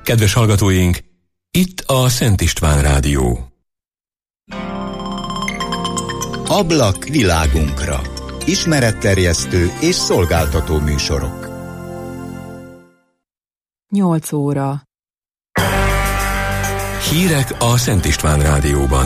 Kedves hallgatóink, itt a Szent István Rádió. Ablak világunkra. Ismeretterjesztő és szolgáltató műsorok. 8 óra. Hírek a Szent István Rádióban.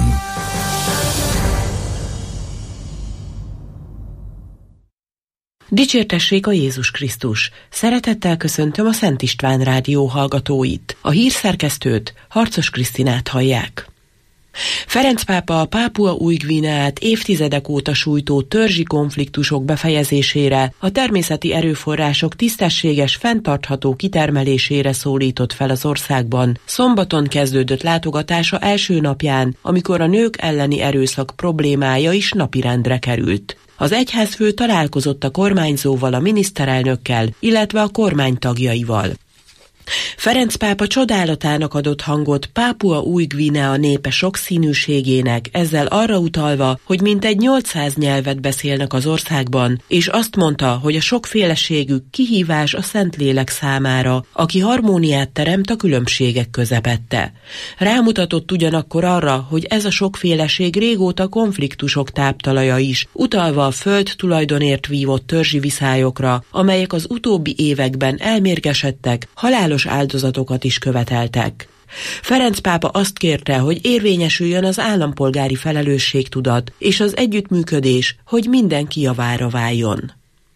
Dicsértessék a Jézus Krisztus! Szeretettel köszöntöm a Szent István Rádió hallgatóit. A hírszerkesztőt, Harcos Krisztinát hallják. Ferenc pápa a Pápua Új-Guineát évtizedek óta sújtó törzsi konfliktusok befejezésére, a természeti erőforrások tisztességes, fenntartható kitermelésére szólított fel az országban. Szombaton kezdődött látogatása első napján, amikor a nők elleni erőszak problémája is napirendre került. Az egyházfő találkozott a kormányzóval, a miniszterelnökkel, illetve a kormány tagjaival. Ferenc pápa csodálatának adott hangot Pápua Új-Guinea népe sokszínűségének, ezzel arra utalva, hogy mintegy 800 nyelvet beszélnek az országban, és azt mondta, hogy a sokféleségük kihívás a Szentlélek számára, aki harmóniát teremt a különbségek közepette. Rámutatott ugyanakkor arra, hogy ez a sokféleség régóta konfliktusok táptalaja is, utalva a föld tulajdonért vívott törzsi viszályokra, amelyek az utóbbi években elmérgesedtek, halálos áldozatokat is követeltek. Ferenc pápa azt kérte, hogy érvényesüljön az állampolgári felelősségtudat és az együttműködés, hogy mindenki javára váljon.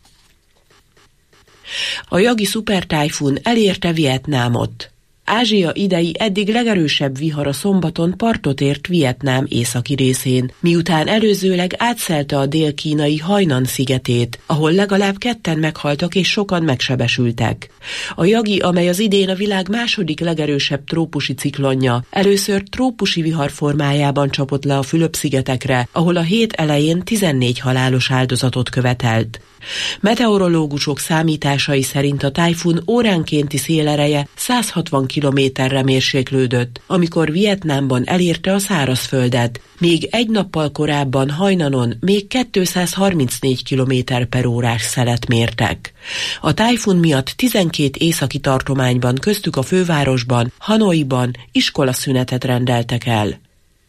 A Yagi szupertájfun elérte Vietnámot. Ázsia idei eddig legerősebb vihara szombaton partot ért Vietnám északi részén, miután előzőleg átszelte a dél-kínai Hainan szigetét, ahol legalább 2-en meghaltak és sokan megsebesültek. A Yagi, amely az idén a világ második legerősebb trópusi ciklonja, először trópusi vihar formájában csapott le a Fülöp-szigetekre, ahol a hét elején 14 halálos áldozatot követelt. Meteorológusok számításai szerint a tájfun óránkénti szélereje 160 kilométerre mérséklődött, amikor Vietnámban elérte a szárazföldet, míg egy nappal korábban Hainanon még 234 km/órás szelet mértek. A tájfun miatt 12 északi tartományban, köztük a fővárosban, Hanoiban iskolaszünetet rendeltek el.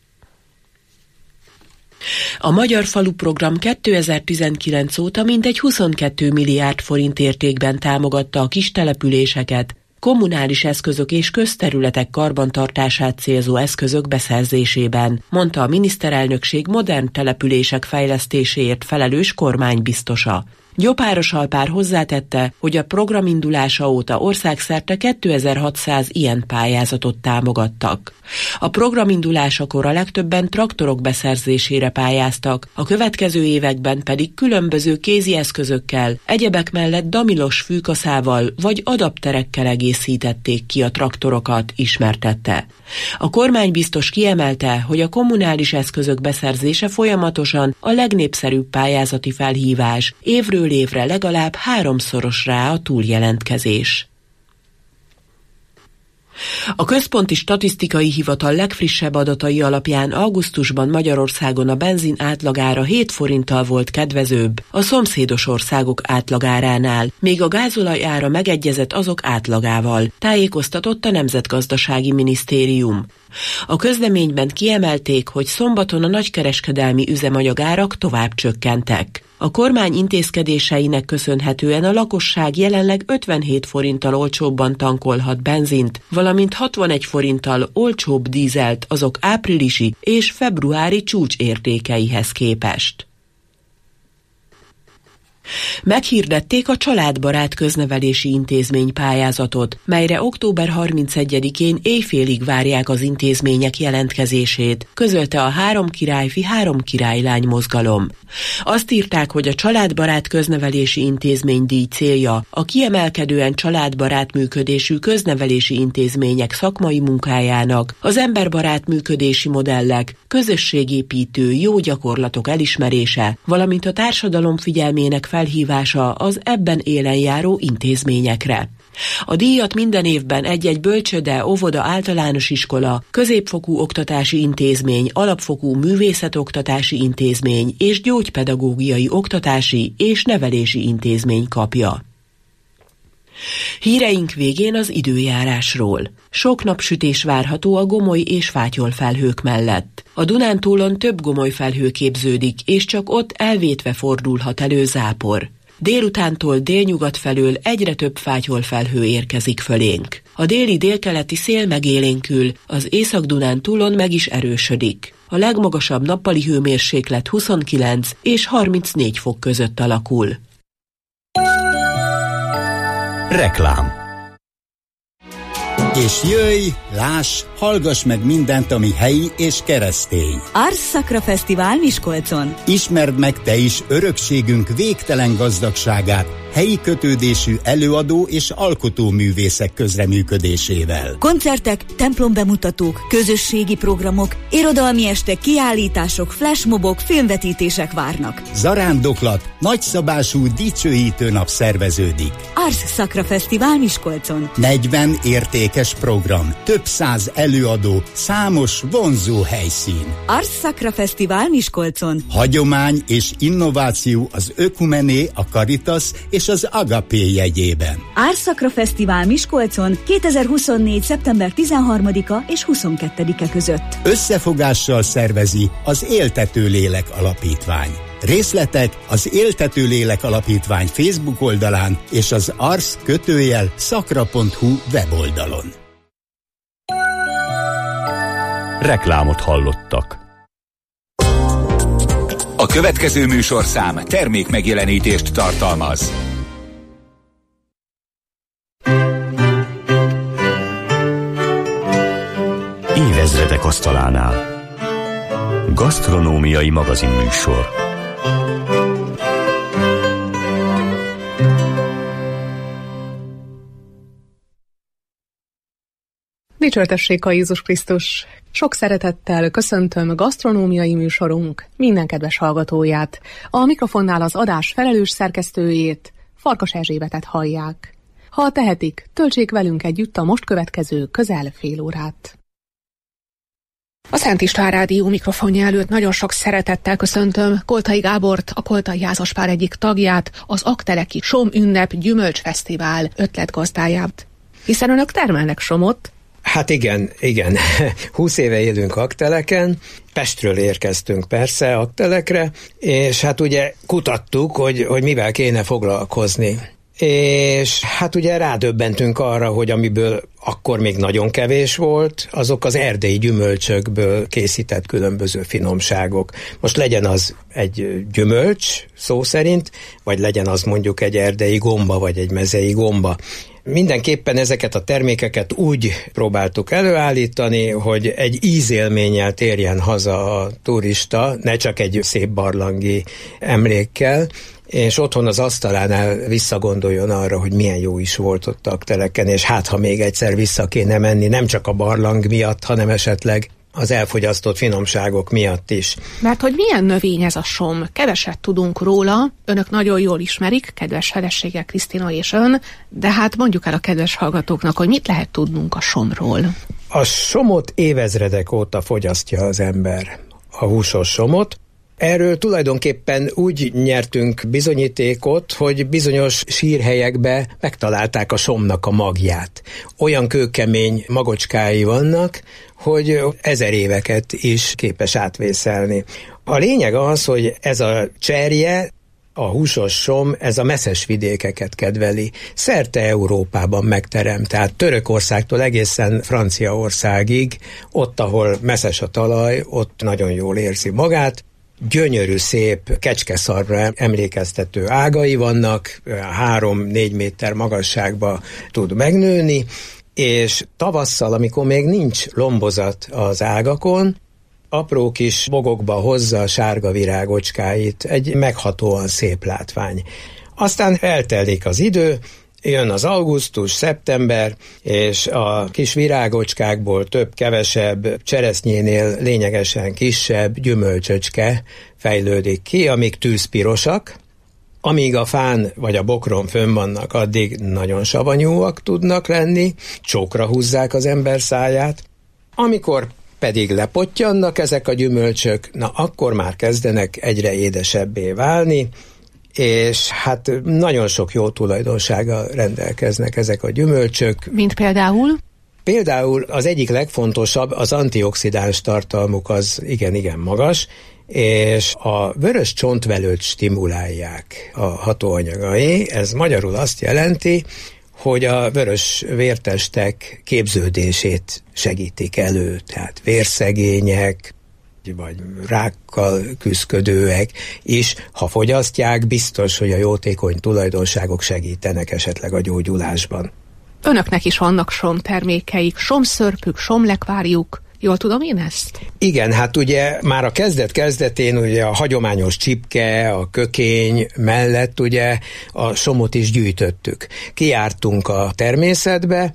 A Magyar Falu Program 2019 óta mintegy 22 milliárd forint értékben támogatta a kistelepüléseket, kommunális eszközök és közterületek karbantartását célzó eszközök beszerzésében, mondta a miniszterelnökség modern települések fejlesztéséért felelős kormánybiztosa. Gyopáros Alpár hozzátette, hogy a program indulása óta országszerte 2600 ilyen pályázatot támogattak. A program indulásakor a legtöbben traktorok beszerzésére pályáztak, a következő években pedig különböző kézi eszközökkel, egyebek mellett damilos fűkaszával vagy adapterekkel egészítették ki a traktorokat, ismertette. A kormánybiztos kiemelte, hogy a kommunális eszközök beszerzése folyamatosan a legnépszerűbb pályázati felhívás, évről évre legalább 3-szorosra a túljelentkezés. A Központi Statisztikai Hivatal legfrissebb adatai alapján augusztusban Magyarországon a benzin átlagára 7 forinttal volt kedvezőbb a szomszédos országok átlagáránál, még a gázolaj ára megegyezett azok átlagával, tájékoztatott a Nemzetgazdasági Minisztérium. A közleményben kiemelték, hogy szombaton a nagykereskedelmi üzemanyagárak tovább csökkentek. A kormány intézkedéseinek köszönhetően a lakosság jelenleg 57 forinttal olcsóbban tankolhat benzint, valamint 61 forinttal olcsóbb dízelt azok áprilisi és februári csúcsértékeihez képest. Meghirdették a Családbarát Köznevelési Intézmény pályázatot, melyre október 31-én éjfélig várják az intézmények jelentkezését, közölte a Három királyfi, Három királylány mozgalom. Azt írták, hogy a Családbarát Köznevelési Intézmény díj célja a kiemelkedően családbarát működésű köznevelési intézmények szakmai munkájának, az emberbarát működési modellek, közösségépítő jó gyakorlatok elismerése, valamint a társadalom figyelmének felhívása az ebben élen járó intézményekre. A díjat minden évben egy-egy bölcsőde, óvoda, általános iskola, középfokú oktatási intézmény, alapfokú művészetoktatási intézmény és gyógypedagógiai oktatási és nevelési intézmény kapja. Híreink végén az időjárásról. Sok napsütés várható a gomoly és fátyolfelhők mellett. A Dunántúlon több gomolyfelhő képződik, és csak ott elvétve fordulhat elő zápor. Délutántól délnyugat felől egyre több fátyolfelhő érkezik fölénk. A déli-délkeleti szél megélénkül, az Észak-Dunántúlon meg is erősödik. A legmagasabb nappali hőmérséklet 29 és 34 fok között alakul. Reklám. És jöjj, láss, hallgass meg mindent, ami helyi és keresztény. Ars Sacra Fesztivál Miskolcon. Ismerd meg te is örökségünk végtelen gazdagságát, helyi kötődésű előadó és alkotóművészek közreműködésével. Koncertek, templombemutatók, közösségi programok, irodalmi estek, kiállítások, flashmobok, filmvetítések várnak. Zarándoklat, nagyszabású dicsőítő nap szerveződik. Ars Sacra Fesztivál Miskolcon. 40 értékes program, több száz előadó, számos vonzó helyszín. Ars Sacra Fesztivál Miskolcon. Hagyomány és innováció az Ökumené, a Caritas és az Agapé jegyében. Ars Sacra Fesztivál Miskolcon 2024. szeptember 13-a és 22-e között. Összefogással szervezi az Éltető Lélek Alapítvány. Részletek az Éltető Lélek Alapítvány Facebook oldalán és az ars-sacra.hu weboldalon. Reklámot hallottak. A következő műsorszám termékmegjelenítést tartalmaz. Évezredek asztalánál. Gasztronómiai magazinműsor. Dicsőtessék a Jézus Krisztus! Sok szeretettel köszöntöm gasztronómiai műsorunk minden kedves hallgatóját. A mikrofonnál az adás felelős szerkesztőjét, Farkas Erzsébetet hallják. Ha tehetik, töltsék velünk együtt a most következő közel fél órát. A Szent István Rádió mikrofonja előtt nagyon sok szeretettel köszöntöm Koltai Gábort, a Koltai Házaspár egyik tagját, az Aggteleki Som Ünnep Gyümölcsfesztivál ötletgazdáját. Hiszen önök termelnek somot. Hát igen. 20 éve élünk Aggteleken, Pestről érkeztünk persze Aggtelekre, és hát ugye kutattuk, hogy mivel kéne foglalkozni. És hát ugye rádöbbentünk arra, hogy amiből akkor még nagyon kevés volt, azok az erdélyi gyümölcsökből készített különböző finomságok. Most legyen az egy gyümölcs szó szerint, vagy legyen az mondjuk egy erdélyi gomba, vagy egy mezei gomba. Mindenképpen ezeket a termékeket úgy próbáltuk előállítani, hogy egy ízélménnyel térjen haza a turista, ne csak egy szép barlangi emlékkel, és otthon az asztalánál visszagondoljon arra, hogy milyen jó is volt ott Aggteleken, és hát ha még egyszer vissza kéne menni, nem csak a barlang miatt, hanem esetleg az elfogyasztott finomságok miatt is. Mert hogy milyen növény ez a som? Keveset tudunk róla, önök nagyon jól ismerik, kedves felesége Krisztina és ön, de hát mondjuk el a kedves hallgatóknak, hogy mit lehet tudnunk a somról. A somot évezredek óta fogyasztja az ember, a húsos somot. Erről tulajdonképpen úgy nyertünk bizonyítékot, hogy bizonyos sírhelyekbe megtalálták a somnak a magját. Olyan kőkemény magocskái vannak, hogy 1000 éveket is képes átvészelni. A lényeg az, hogy ez a cserje, a húsos som, ez a messzes vidékeket kedveli. Szerte Európában megterem, tehát Törökországtól egészen Franciaországig, ott, ahol messzes a talaj, ott nagyon jól érzi magát. Gyönyörű, szép, kecskeszarra emlékeztető ágai vannak, 3-4 méter magasságba tud megnőni, és tavasszal, amikor még nincs lombozat az ágakon, apró kis bogokba hozza a sárga virágocskáit, egy meghatóan szép látvány. Aztán eltelik az idő, jön az augusztus, szeptember, és a kis virágocskákból több-kevesebb, cseresznyénél lényegesen kisebb gyümölcsöcske fejlődik ki, amik tűzpirosak. Amíg a fán vagy a bokron fönn vannak, addig nagyon savanyúak tudnak lenni, csókra húzzák az ember száját. Amikor pedig lepottyannak ezek a gyümölcsök, na akkor már kezdenek egyre édesebbé válni, és hát nagyon sok jó tulajdonsággal rendelkeznek ezek a gyümölcsök. Mint például? Például az egyik legfontosabb, az antioxidáns tartalmuk az igen magas, és a vörös csontvelőt stimulálják a hatóanyagai. Ez magyarul azt jelenti, hogy a vörös vértestek képződését segítik elő, tehát vérszegények, vagy rákkal küszködőek is, ha fogyasztják, biztos, hogy a jótékony tulajdonságok segítenek esetleg a gyógyulásban. Önöknek is vannak somtermékeik, somszörpük, somlekvárjuk. Jól tudom én ezt? Igen, hát ugye már a kezdet-kezdetén ugye a hagyományos csipke, a kökény mellett ugye a somot is gyűjtöttük. Kijártunk a természetbe,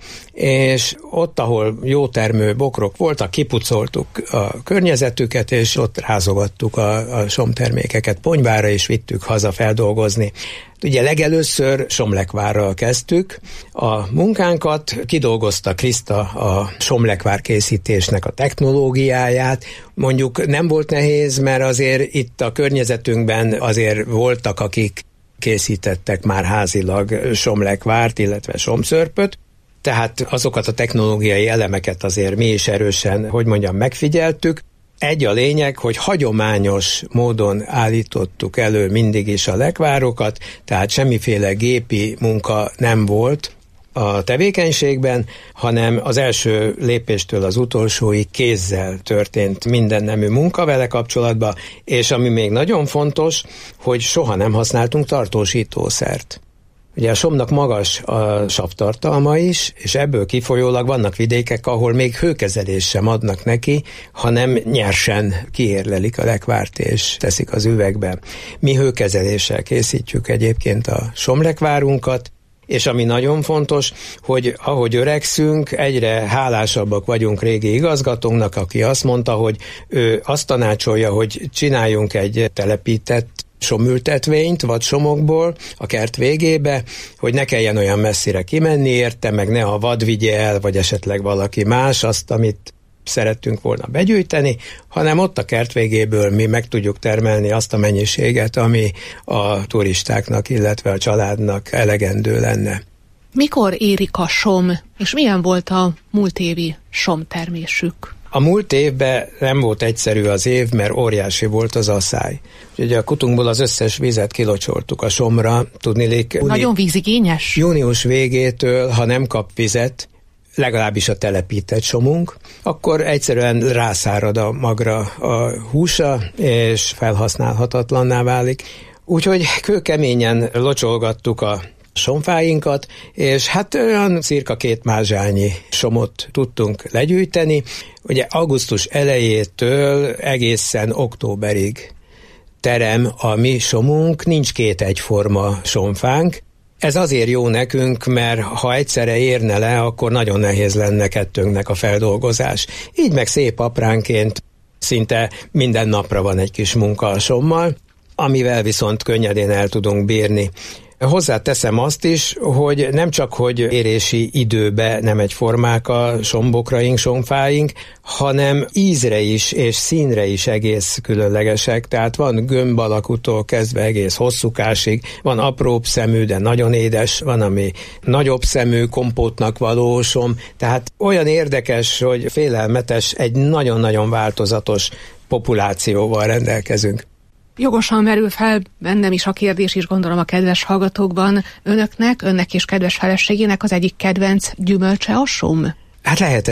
és ott, ahol jó termő bokrok voltak, kipucoltuk a környezetüket, és ott rázogattuk a somtermékeket ponyvára, és vittük haza feldolgozni. Ugye legelőször somlekvárral kezdtük a munkánkat, kidolgozta Kriszta a somlekvár készítésnek a technológiáját. Mondjuk nem volt nehéz, mert azért itt a környezetünkben azért voltak, akik készítettek már házilag somlekvárt, illetve somszörpöt, tehát azokat a technológiai elemeket azért mi is erősen, megfigyeltük. Egy a lényeg, hogy hagyományos módon állítottuk elő mindig is a lekvárokat, tehát semmiféle gépi munka nem volt a tevékenységben, hanem az első lépéstől az utolsóig kézzel történt minden nemű munka vele kapcsolatban, és ami még nagyon fontos, hogy soha nem használtunk tartósítószert. Ugye a somnak magas a savtartalma is, és ebből kifolyólag vannak vidékek, ahol még hőkezelést sem adnak neki, hanem nyersen kiérlelik a lekvárt és teszik az üvegbe. Mi hőkezeléssel készítjük egyébként a somlekvárunkat, és ami nagyon fontos, hogy ahogy öregszünk, egyre hálásabbak vagyunk régi igazgatónknak, aki azt mondta, hogy ő azt tanácsolja, hogy csináljunk egy telepített somültetvényt vadsomokból a kert végébe, hogy ne kelljen olyan messzire kimenni érte, meg ne a vad vigye el, vagy esetleg valaki más azt, amit szerettünk volna begyűjteni, hanem ott a kert végéből mi meg tudjuk termelni azt a mennyiséget, ami a turistáknak, illetve a családnak elegendő lenne. Mikor érik a som, és milyen volt a múlt évi somtermésük? A múlt évben nem volt egyszerű az év, mert óriási volt az asszály. Ugye a kutunkból az összes vizet kilocsoltuk a somra, tudniillik. Nagyon vízigényes? Június végétől, ha nem kap vizet, legalábbis a telepített somunk, akkor egyszerűen rászárad a magra a húsa, és felhasználhatatlanná válik. Úgyhogy kőkeményen locsolgattuk a somfáinkat, és hát olyan cirka 2 mázsányi somot tudtunk legyűjteni. Ugye augusztus elejétől egészen októberig terem a mi somunk, nincs 2 egyforma somfánk. Ez azért jó nekünk, mert ha egyszerre érne le, akkor nagyon nehéz lenne kettőnknek a feldolgozás. Így meg szép apránként szinte minden napra van egy kis munka a sommal, amivel viszont könnyedén el tudunk bírni. Hozzáteszem azt is, hogy nem csak, hogy érési időbe nem egyformák a sombokraink, somfáink, hanem ízre is és színre is egész különlegesek, tehát van gömb alakútól kezdve egész hosszúkásig, van apróbb szemű, de nagyon édes, van ami nagyobb szemű, kompótnak való som, tehát olyan érdekes, hogy félelmetes, egy nagyon-nagyon változatos populációval rendelkezünk. Jogosan merül fel bennem is a kérdés, is gondolom a kedves hallgatókban. Önnek és kedves feleségének az egyik kedvenc gyümölcse a som? Hát lehet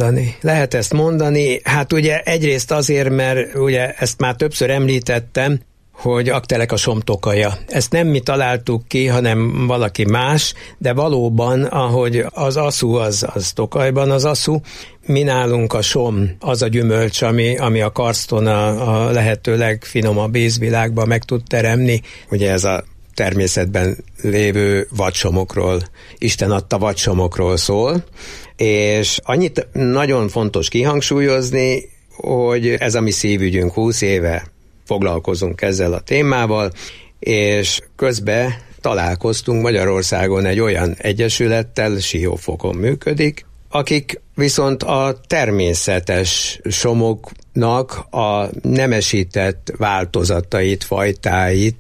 ezt mondani. Hát ugye egyrészt azért, mert ugye ezt már többször említettem, hogy aktelek a somtokaja. Ezt nem mi találtuk ki, hanem valaki más, de valóban, ahogy az aszú az Tokajban az aszú, mi nálunk a som az a gyümölcs, ami a karston a lehető legfinomabb ízvilágban meg tud teremni. Ugye ez a természetben lévő vadsomokról, Isten adta vadsomokról szól, és annyit nagyon fontos kihangsúlyozni, hogy ez a mi szívügyünk, 20 éve foglalkozunk ezzel a témával, és közben találkoztunk Magyarországon egy olyan egyesülettel, Siófokon működik, akik viszont a természetes somoknak a nemesített változatait, fajtáit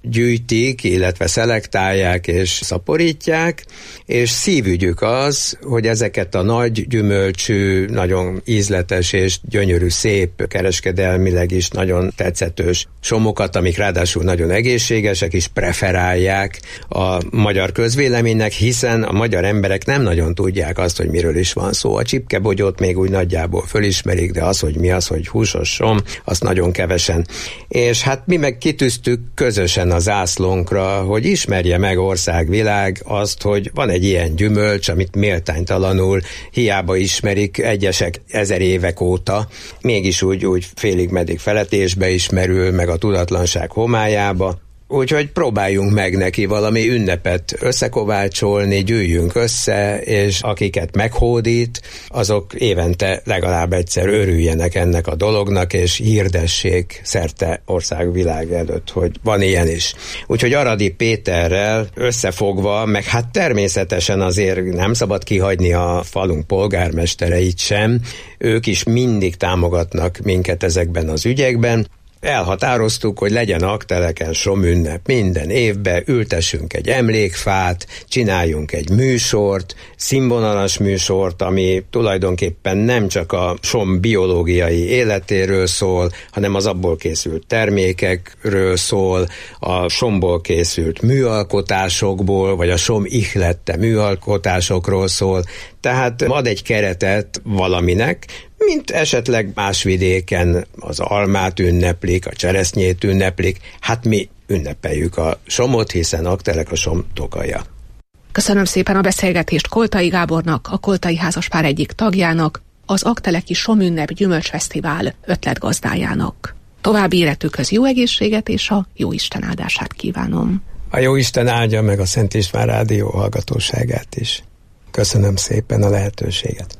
gyűjtik, illetve szelektálják és szaporítják, és szívügyük az, hogy ezeket a nagy gyümölcsű, nagyon ízletes és gyönyörű, szép, kereskedelmileg is nagyon tetszetős somokat, amik ráadásul nagyon egészségesek, is preferálják a magyar közvéleménynek, hiszen a magyar emberek nem nagyon tudják azt, hogy miről is van szó. A csipkebogyót még úgy nagyjából fölismerik, de az, hogy mi az, hogy húsos som, azt nagyon kevesen. És hát mi meg kitűztük közösen a zászlónkra, hogy ismerje meg országvilág azt, hogy van egy ilyen gyümölcs, amit méltánytalanul hiába ismerik egyesek 1000 évek óta, mégis úgy félig-meddig feletésbe ismerül, meg a tudatlanság homályába. Úgyhogy próbáljunk meg neki valami ünnepet összekovácsolni, gyűjjünk össze, és akiket meghódít, azok évente legalább egyszer örüljenek ennek a dolognak, és hirdessék szerte országvilág előtt, hogy van ilyen is. Úgyhogy Aradi Péterrel összefogva, meg hát természetesen azért nem szabad kihagyni a falunk polgármestereit sem, ők is mindig támogatnak minket ezekben az ügyekben. Elhatároztuk, hogy legyen Aggteleken somünnep minden évben, ültessünk egy emlékfát, csináljunk egy műsort, színvonalas műsort, ami tulajdonképpen nem csak a som biológiai életéről szól, hanem az abból készült termékekről szól, a somból készült műalkotásokból, vagy a som ihlette műalkotásokról szól, tehát ad egy keretet valaminek, mint esetleg más vidéken az almát ünneplik, a cseresznyét ünneplik, hát mi ünnepeljük a somot, hiszen Aggtelek a som tokaja. Köszönöm szépen a beszélgetést Koltai Gábornak, a Koltai házaspár egyik tagjának, az Aggteleki Somünnep Gyümölcsfesztivál ötletgazdájának. További életükhöz jó egészséget és a Jóisten áldását kívánom. A Jóisten áldja meg a Szent István Rádió hallgatóságát is. Köszönöm szépen a lehetőséget.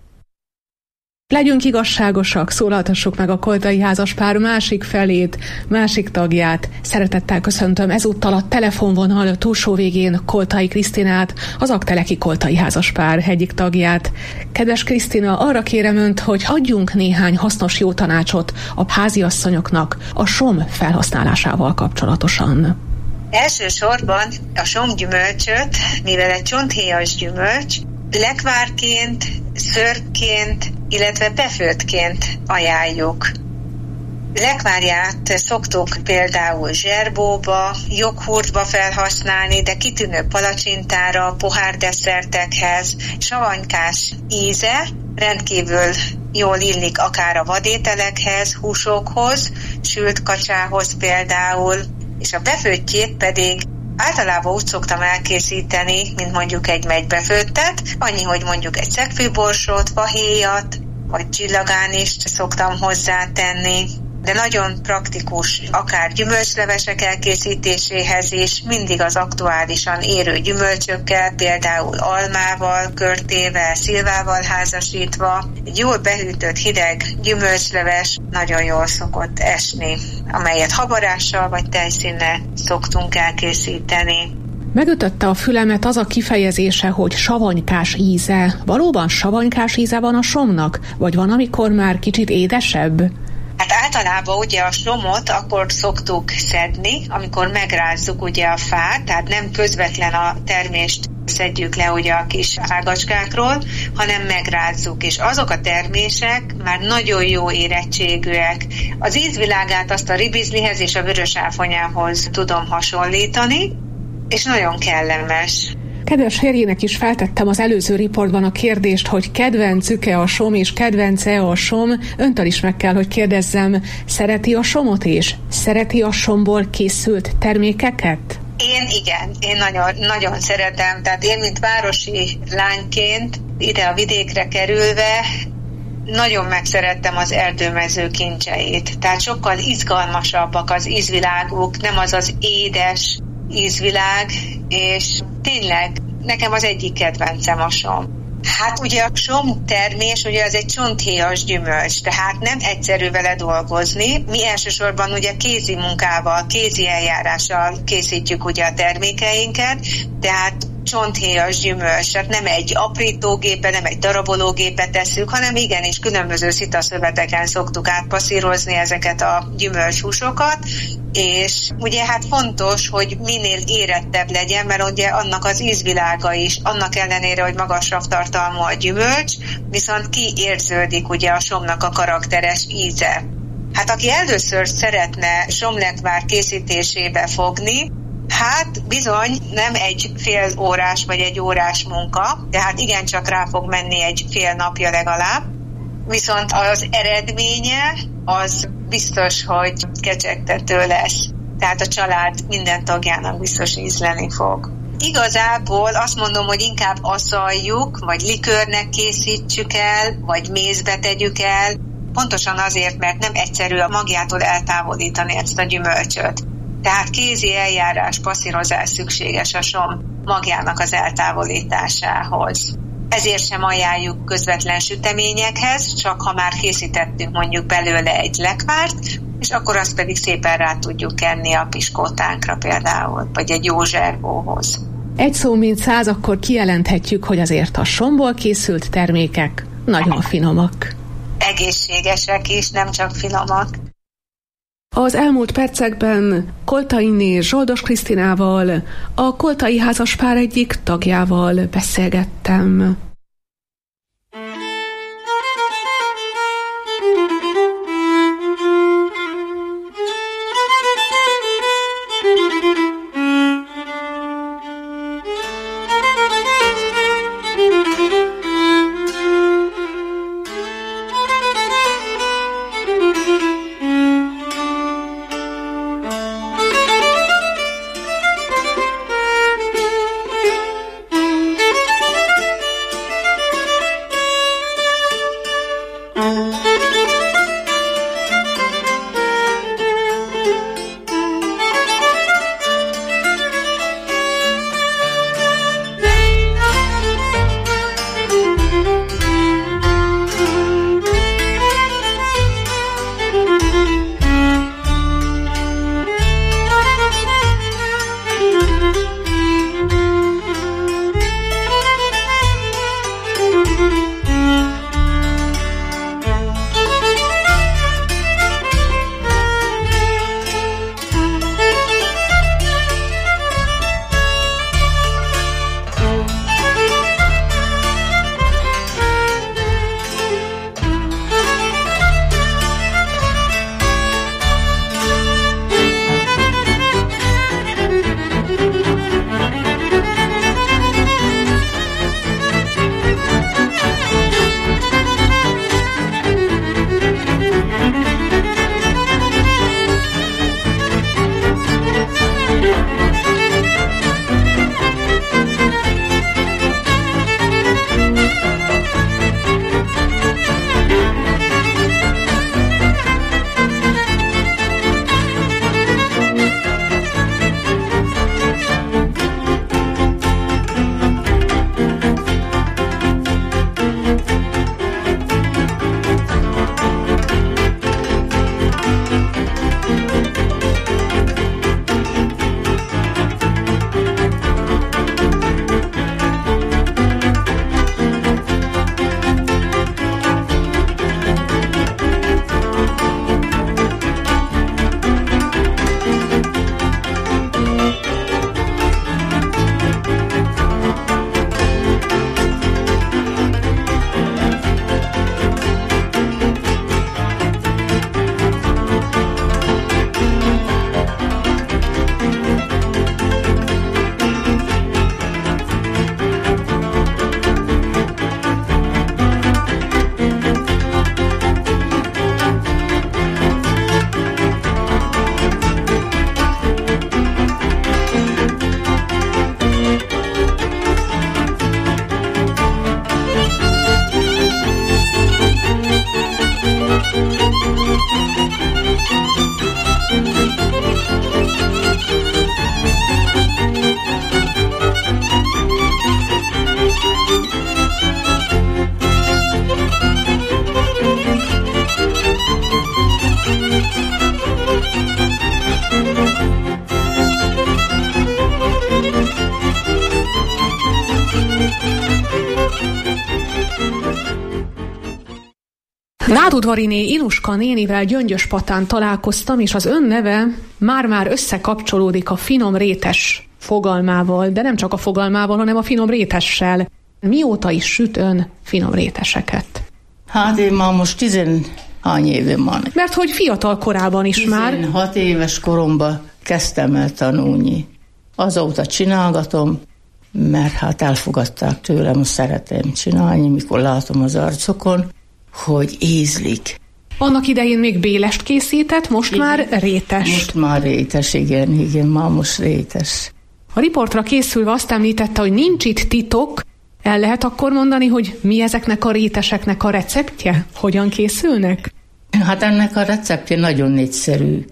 Legyünk igazságosak, szólaltassuk meg a Koltai házaspár másik felét, másik tagját. Szeretettel köszöntöm ezúttal a telefonvonal túlsó végén Koltai Krisztinát, az Aggteleki Koltai házaspár egyik tagját. Kedves Krisztina, arra kérem Önt, hogy adjunk néhány hasznos jó tanácsot a háziasszonyoknak a som felhasználásával kapcsolatosan. Elsősorban a somgyümölcsöt, mivel egy csonthéjas gyümölcs, lekvárként, szörpként, illetve befőttként ajánljuk. Lekvárját szoktuk például zserbóba, joghurtba felhasználni, de kitűnő palacsintára, pohárdeszertekhez, savanykás íze, rendkívül jól illik akár a vadételekhez, húsokhoz, sült kacsához például, és a befőttjét pedig általában úgy szoktam elkészíteni, mint mondjuk egy megybefőttet, annyi, hogy mondjuk egy szegfűborsót, fahéjat, vagy csillagánist szoktam hozzátenni, de nagyon praktikus, akár gyümölcslevesek elkészítéséhez is, mindig az aktuálisan érő gyümölcsökkel, például almával, körtével, szilvával házasítva, egy jól behűtött hideg gyümölcsleves nagyon jól szokott esni, amelyet habarással vagy tejszínnel szoktunk elkészíteni. Megütötte a fülemet az a kifejezése, hogy savanykás íze. Valóban savanykás íze van a somnak? Vagy van, amikor már kicsit édesebb? Hát általában ugye a somot akkor szoktuk szedni, amikor megrázzuk ugye a fát, tehát nem közvetlen a termést szedjük le ugye a kis ágacskákról, hanem megrázzuk, és azok a termések már nagyon jó érettségűek. Az ízvilágát azt a ribizlihez és a vörös áfonyához tudom hasonlítani, és nagyon kellemes. Kedves férjének is feltettem az előző riportban a kérdést, hogy kedvencük-e a som és kedvence a som. Öntől is meg kell, hogy kérdezzem, szereti a somot és szereti a somból készült termékeket? Én nagyon szeretem, tehát én, mint városi lányként ide a vidékre kerülve nagyon megszerettem az erdőmező kincseit, tehát sokkal izgalmasabbak az ízviláguk, nem az az édes ízvilág, és tényleg nekem az egyik kedvencem a som. Hát ugye a som termés, ugye az egy csonthéjas gyümölcs, tehát nem egyszerű vele dolgozni. Mi elsősorban ugye kézi munkával, kézi eljárással készítjük ugye a termékeinket, tehát csonthéjas gyümölcs, tehát nem egy aprítógépe, nem egy darabológépe tesszük, hanem igenis különböző szitaszöveteken szoktuk átpasszírozni ezeket a gyümölcshúsokat, és ugye hát fontos, hogy minél érettebb legyen, mert ugye annak az ízvilága is, annak ellenére, hogy magas savtartalmú a gyümölcs, viszont kiérződik ugye a somnak a karakteres íze. Hát aki először szeretne somlekvár készítésébe fogni, hát bizony nem egy fél órás vagy egy órás munka, tehát igencsak rá fog menni egy fél napja legalább, viszont az eredménye az biztos, hogy kecsegtető lesz. Tehát a család minden tagjának biztos ízleni fog. Igazából azt mondom, hogy inkább asszaljuk, vagy likőrnek készítsük el, vagy mézbe tegyük el, pontosan azért, mert nem egyszerű a magjától eltávolítani ezt a gyümölcsöt. Tehát kézi eljárás, passzírozás szükséges a som magjának az eltávolításához. Ezért sem ajánljuk közvetlen süteményekhez, csak ha már készítettünk mondjuk belőle egy lekvárt, és akkor azt pedig szépen rá tudjuk kenni a piskótánkra például, vagy egy jó zserbóhoz. Egy szó mint száz, akkor kijelenthetjük, hogy azért a somból készült termékek nagyon finomak. Egészségesek is, nem csak finomak. Az elmúlt percekben Koltainé Zsoldos Krisztinával, a koltai házaspár egyik tagjával beszélgettem. Nádudvariné Inuska nénivel Gyöngyöspatán találkoztam, és az ön neve már-már összekapcsolódik a finom rétes fogalmával, de nem csak a fogalmával, hanem a finom rétessel. Mióta is süt ön finom réteseket? Hát én már most 10 évem van. Mert hogy fiatal korában is 16 már. 16 éves koromban kezdtem el tanulni. Azóta csinálgatom, mert hát elfogadták tőlem, szeretem csinálni, mikor látom az arcokon, hogy ízlik. Annak idején még bélest készített, most igen. Már rétes. Most már rétes, igen, már most rétes. A riportra készülve azt említette, hogy nincs itt titok. El lehet akkor mondani, hogy mi ezeknek a réteseknek a receptje? Hogyan készülnek? Hát ennek a receptje nagyon egyszerű.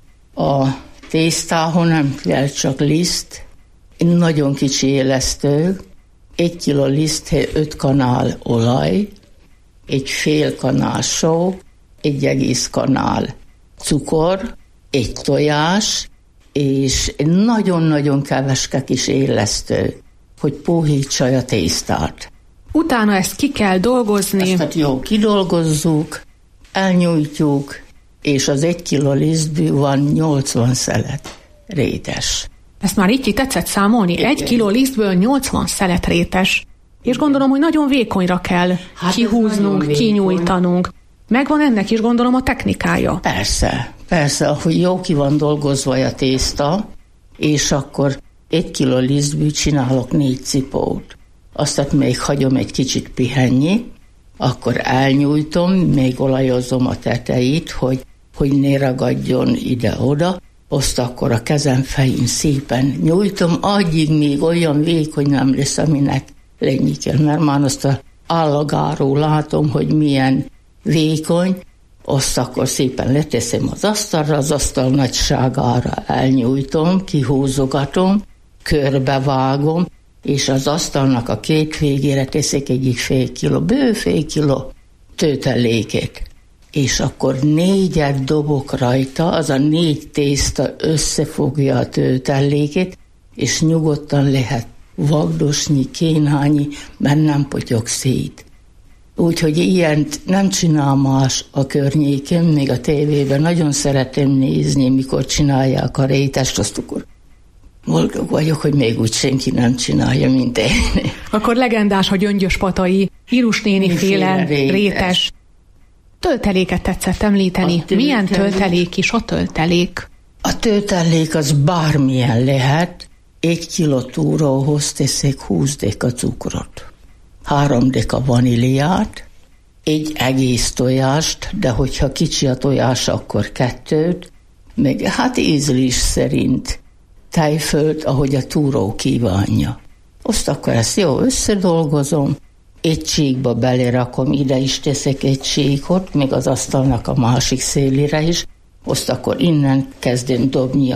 A tésztához nem kell csak liszt, nagyon kicsi élesztő, 1 kilo liszthez 5 kanál olaj, egy fél kanál só, 1 egész kanál cukor, 1 tojás, és nagyon-nagyon keveske kis élesztő, hogy puhítsa a tésztát. Utána ezt ki kell dolgozni. Ezt jó kidolgozzuk, elnyújtjuk, és az 1 kilo lisztből van 80 szelet rétes. Ezt már így ki tetszett számolni? Igen. 1 kiló lisztből 80 szelet rétes. És gondolom, hogy nagyon vékonyra kell kihúznunk, kinyújtanunk. Megvan ennek is, gondolom, a technikája. Persze, hogy jó ki van dolgozva a tészta, és akkor 1 kiló lisztből csinálok 4 cipót. Azt még hagyom egy kicsit pihenni, akkor elnyújtom, még olajozom a tetejét, hogy ne ragadjon ide-oda, azt akkor a kezem fején szépen nyújtom, addig még olyan vékony nem lesz, aminek lenni kell, mert már azt az állagáról látom, hogy milyen vékony, azt akkor szépen leteszem az asztalra, az asztal nagyságára elnyújtom, kihúzogatom, körbevágom, és az asztalnak a 2 végére teszek egyik fél kiló tőteléket. És akkor 4-et dobok rajta, az a 4 tészta összefogja a tőteléket, és nyugodtan lehet vagdosni, kénálni, mert nem potyog szét. Úgyhogy ilyent nem csinál más a környéken, még a tévében nagyon szeretem nézni, mikor csinálják a rétest, azt akkor boldog vagyok, hogy még úgy senki nem csinálja, mint én. Akkor legendás a gyöngyöspatai Irus néni féle rétes. Tölteléket tetszett említeni. Milyen töltelék is a töltelék? A töltelék az bármilyen lehet. 1 kiló túróhoz teszek 20 deka cukrot, 3 deka vaníliát, 1 egész tojást, de hogyha kicsi a tojás, akkor 2, meg hát ízlés szerint tejfölt, ahogy a túró kívánja. Azt akkor ezt jó összedolgozom, 1 csíkba belerakom, ide is teszek 1 csíkot, még az asztalnak a másik szélére is, azt akkor innen kezdem dobni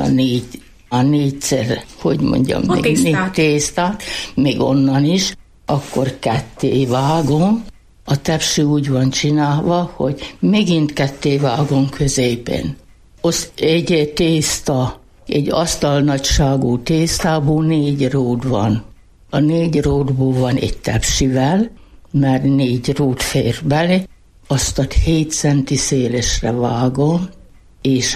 a 4-szer, hogy mondjam, a még tésztát, még onnan is, akkor 2 vágom, a tepsi úgy van csinálva, hogy megint 2 vágom középen. Azt egy tészta, egy asztalnagyságú tésztából 4 ród van. A 4 ródból van egy tepsivel, mert 4 ród fér bele, azt a 7 centi szélesre vágom, és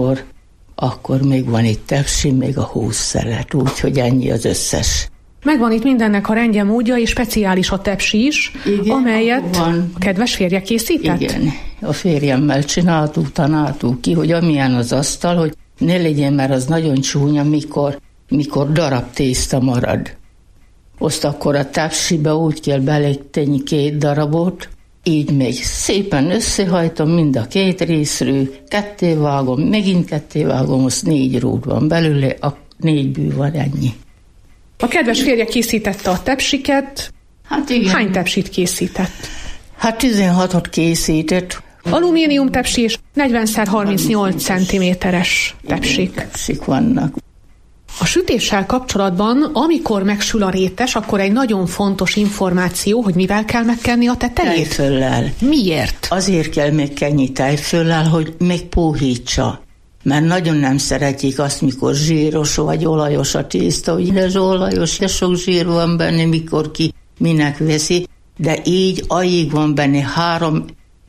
akkor még van egy tepsi, még a 20 szelet, úgyhogy ennyi az összes. Megvan itt mindennek a rendje, módja, és speciális a tepsi is, igen, amelyet a kedves férje készített? Igen, a férjemmel tanáltuk ki, hogy amilyen az asztal, hogy ne legyen, mert az nagyon csúnya, mikor darab tészta marad. Azt akkor a tepsibe úgy kell beletenni 2 darabot, így megy. Szépen összehajtom mind a 2 részről, 2 vágom, megint 2 vágom, azt 4 ród van belőle, a 4-ből van ennyi. A kedves férje készítette a tepsiket. Hát igen. Hány tepsit készített? Hát 16-ot készített. Alumínium tepsi és 40x38 cm-es tepsik. Tepsik vannak. A sütéssel kapcsolatban, amikor megsül a rétes, akkor egy nagyon fontos információ, hogy mivel kell megkenni a tetejét? Tejföllel. Miért? Azért kell megkenni tejföllel, hogy megpuhítsa. Mert nagyon nem szeretjük azt, mikor zsíros vagy olajos a tészta, hogy ez olajos, de sok zsír van benne, mikor ki minek veszi, de így alig van benne 3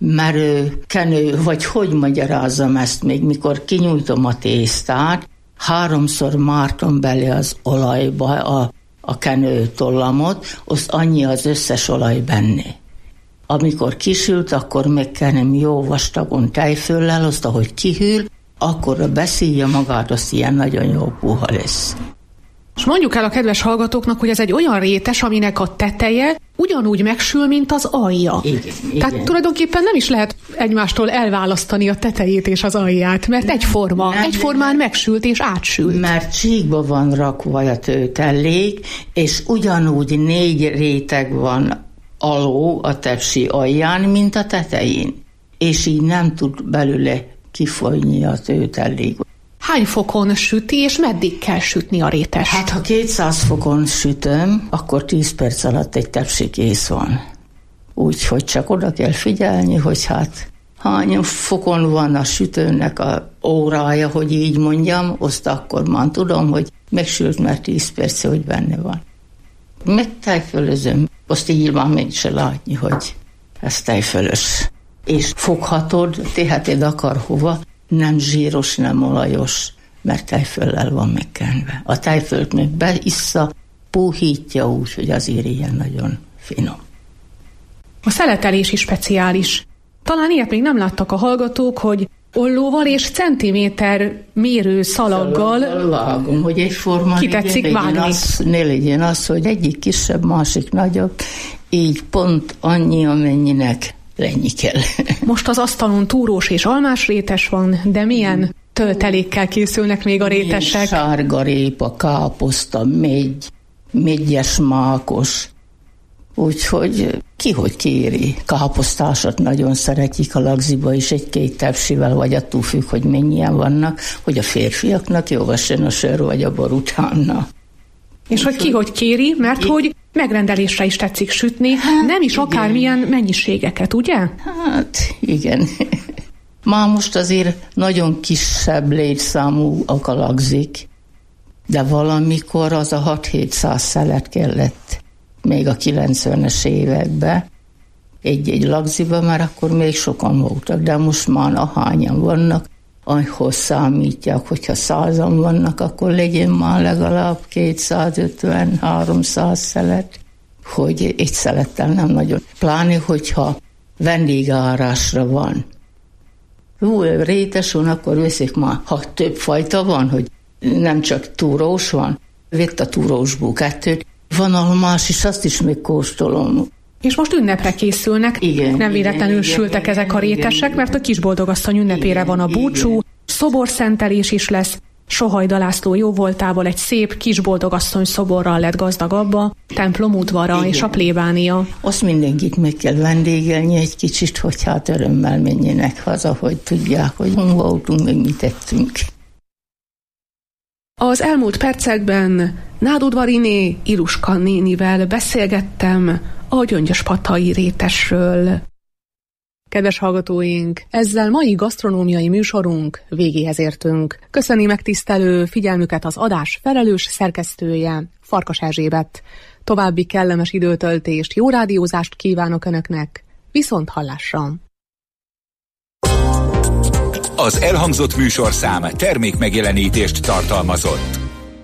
merő, kenő, vagy hogy magyarázzam ezt még, mikor kinyújtom a tésztát, 3-szor mártom bele az olajba a kenő tollamot, azt annyi az összes olaj benne. Amikor kisült, akkor megkenem jó vastagon tejföllel, azt ahogy kihűl, akkor beszélje magát, azt ilyen nagyon jó puha lesz. És mondjuk el a kedves hallgatóknak, hogy ez egy olyan rétes, aminek a teteje ugyanúgy megsül, mint az alja. Igen. Tehát tulajdonképpen nem is lehet egymástól elválasztani a tetejét és az alját, mert egyformán megsült és átsült. Mert csíkba van rakva a tőtellék, és ugyanúgy 4 réteg van aló a tepsi alján, mint a tetején. És így nem tud belőle kifolyni a tőtellék. Hány fokon süti, és meddig kell sütni a rétest? Hát, ha 200 fokon sütöm, akkor 10 perc alatt egy tepsi kész van. Úgyhogy csak oda kell figyelni, hogy hát hány fokon van a sütőnek a órája, hogy így mondjam, azt akkor már tudom, hogy megsült, mert 10 perc, hogy benne van. Meg tejfölözöm, azt így már meg se látni, hogy ez tejfölös. És foghatod, teheted akárhova, nem zsíros, nem olajos, mert tejföllel van megkenve. A tejfölt meg beissza, puhítja úgy, hogy azért ilyen nagyon finom. A szeletelés is speciális. Talán ilyet még nem láttak a hallgatók, hogy ollóval és centiméter mérő szalaggal vágom, hogy egyforma kitetszik vágni. Ne legyen az, hogy egyik kisebb, másik nagyobb, így pont annyi, amennyinek lenni kell. Most az asztalon túrós és almás rétes van, de milyen töltelékkel készülnek még a rétesek? Sárgarépa, káposzta, mégyes mákos. Úgyhogy ki hogy kéri. Káposztásat nagyon szeretjük a lagziba is, 1-2 tepsivel, vagy attól függ, hogy mennyien vannak, hogy a férfiaknak jó essen a sör, vagy a bor utána. És hogy ki hogy kéri, mert hogy megrendelésre is tetszik sütni, hát, nem is igen. Akármilyen mennyiségeket, ugye? Hát, igen. Már most azért nagyon kisebb létszámú akalagzik, de valamikor az a 6-700 szelet kellett még a 90-es években egy lagziba, mert akkor még sokan voltak, de most már ahányan vannak, ahhoz számítják, hogyha 100-an vannak, akkor legyen már legalább 250-300 szelet, hogy egy szelettel nem nagyon. Pláne, hogyha vendégárásra van. Rétes van, akkor veszik már, ha több fajta van, hogy nem csak túrós van, vett a túrósból 2, van almás, és azt is még kóstolom. És most ünnepre készülnek, igen, nem véletlenül sültek ezek a rétesek, mert a Kisboldogasszony ünnepére van a búcsú, szoborszentelés is lesz, Sohajda László jóvoltából egy szép Kisboldogasszony szoborral lett gazdagabb templom udvara és a plébánia. Azt mindenkit meg kell vendégelni egy kicsit, hogy hát örömmel menjenek haza, hogy tudják, hogy hol voltunk, meg mit tettünk. Az elmúlt percekben Nádudvariné Iruska nénivel beszélgettem a gyöngyöspatai rétesről. Kedves hallgatóink, ezzel mai gasztronómiai műsorunk végéhez értünk. Köszöni megtisztelő figyelmüket az adás felelős szerkesztője, Farkas Erzsébet. További kellemes időtöltést, jó rádiózást kívánok Önöknek, viszont hallásra! Az elhangzott műsorszám termékmegjelenítést tartalmazott.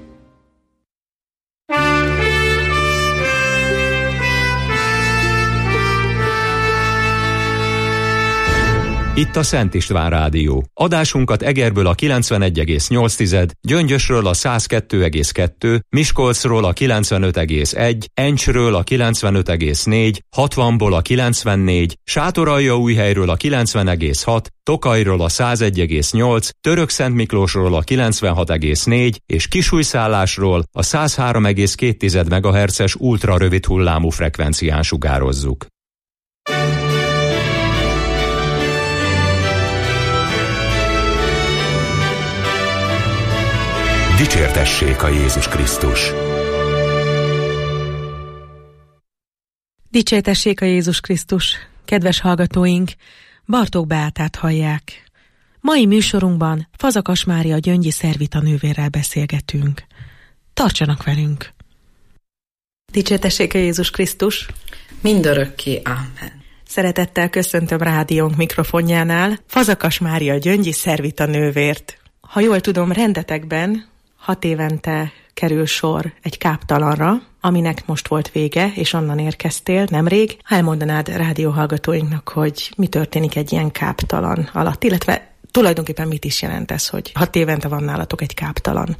Itt a Szent István Rádió. Adásunkat Egerből a 91,8, Gyöngyösről a 102,2, Miskolcról a 95,1, Encsről a 95,4, 60-ból a 94, Sátoraljaújhelyről a 90,6, Tokajról a 101,8, Törökszentmiklósról a 96,4 és Kisújszállásról a 103,2 MHz-es ultrarövid hullámú frekvencián sugározzuk. Dicsértessék a Jézus Krisztus! Dicsértessék a Jézus Krisztus! Kedves hallgatóink, Bartók Beátát hallják. Mai műsorunkban Fazakas Mária gyöngyi szervitanővérrel beszélgetünk. Tartsanak velünk! Dicsértessék a Jézus Krisztus! Mindörökké, ámen! Szeretettel köszöntöm rádiónk mikrofonjánál Fazakas Mária Gyöngyi Szervita nővért. Ha jól tudom, rendetekben 6 évente kerül sor egy káptalanra, aminek most volt vége, és onnan érkeztél nemrég. Elmondanád rádióhallgatóinknak, hogy mi történik egy ilyen káptalan alatt, illetve tulajdonképpen mit is jelent ez, hogy 6 évente van nálatok egy káptalan?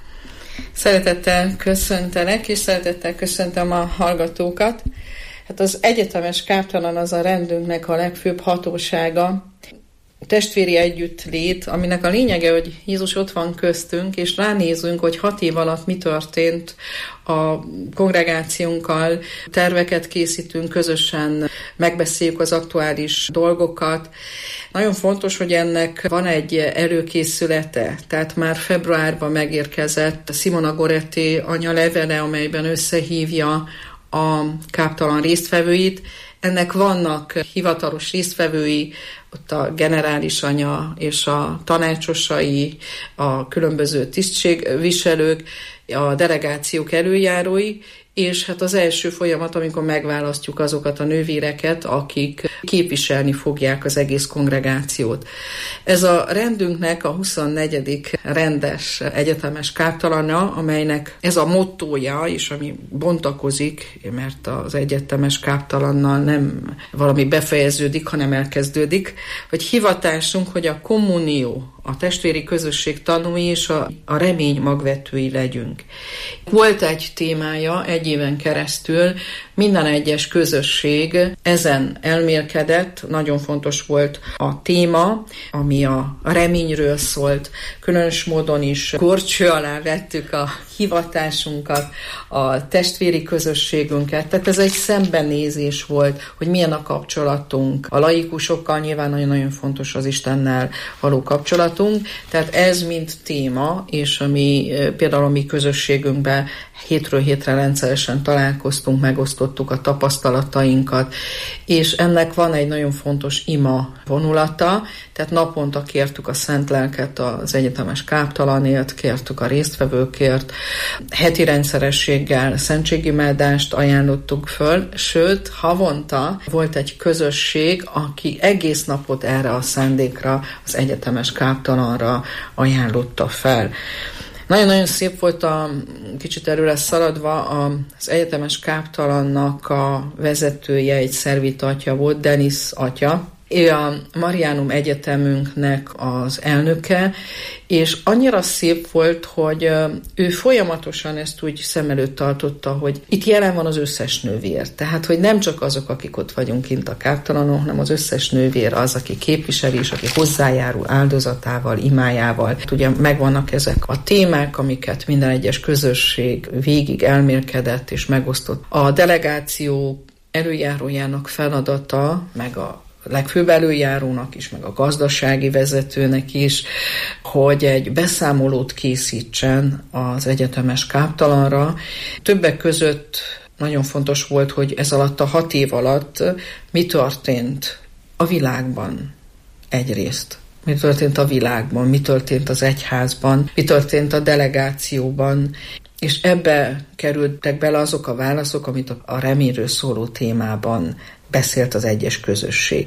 Szeretettel köszöntelek, és szeretettel köszöntöm a hallgatókat. Hát az egyetemes káptalan az a rendünknek a legfőbb hatósága, testvéri együttlét, aminek a lényege, hogy Jézus ott van köztünk, és ránézünk, hogy 6 év alatt mi történt a kongregációnkkal, terveket készítünk, közösen megbeszéljük az aktuális dolgokat. Nagyon fontos, hogy ennek van egy előkészülete, tehát már februárban megérkezett Simona Goretti anya levele, amelyben összehívja a káptalan résztvevőit. Ennek vannak hivatalos résztvevői, ott a generális anya és a tanácsosai, a különböző tisztségviselők, a delegációk előjárói, és hát az első folyamat, amikor megválasztjuk azokat a nővéreket, akik képviselni fogják az egész kongregációt. Ez a rendünknek a 24. rendes egyetemes káptalana, amelynek ez a mottója, és ami bontakozik, mert az egyetemes káptalannal nem valami befejeződik, hanem elkezdődik, hogy hivatásunk, hogy a kommunió, a testvéri közösség tanúi és a remény magvetői legyünk. Volt egy témája, 1 éven keresztül minden egyes közösség ezen elmélkedett, nagyon fontos volt a téma, ami a reményről szólt, különös módon is górcső alá vettük a hivatásunkat, a testvéri közösségünket, tehát ez egy szembenézés volt, hogy milyen a kapcsolatunk a laikusokkal, nyilván nagyon-nagyon fontos az Istennel való kapcsolatunk, tehát ez mind téma, és ami például a mi közösségünkben hétről hétre rendszeresen találkoztunk, megosztottuk a tapasztalatainkat, és ennek van egy nagyon fontos ima vonulata, tehát naponta kértük a Szent Lelket az egyetemes káptalanért, kértük a résztvevőkért, heti rendszerességgel szentségimeldást ajánlottuk föl, sőt, havonta volt egy közösség, aki egész napot erre a szándékra, az egyetemes káptalanra ajánlotta fel. Nagyon-nagyon szép volt, kicsit előre szaladva, az egyetemes káptalannak a vezetője, egy szervita atya volt, Denis atya. Ő a Marianum Egyetemünknek az elnöke, és annyira szép volt, hogy ő folyamatosan ezt úgy szem előtt tartotta, hogy itt jelen van az összes nővér. Tehát, hogy nem csak azok, akik ott vagyunk kint a káptalanon, hanem az összes nővér az, aki képviseli, és aki hozzájárul áldozatával, imájával. Ugye megvannak ezek a témák, amiket minden egyes közösség végig elmélkedett és megosztott. A delegáció előjárójának feladata, meg a legfőbb előjárónak is, meg a gazdasági vezetőnek is, hogy egy beszámolót készítsen az egyetemes káptalanra. Többek között nagyon fontos volt, hogy ez alatt a 6 év alatt mi történt a világban egyrészt. Mi történt a világban, mi történt az egyházban, mi történt a delegációban, és ebbe kerültek bele azok a válaszok, amit a reményről szóló témában beszélt az egyes közösség.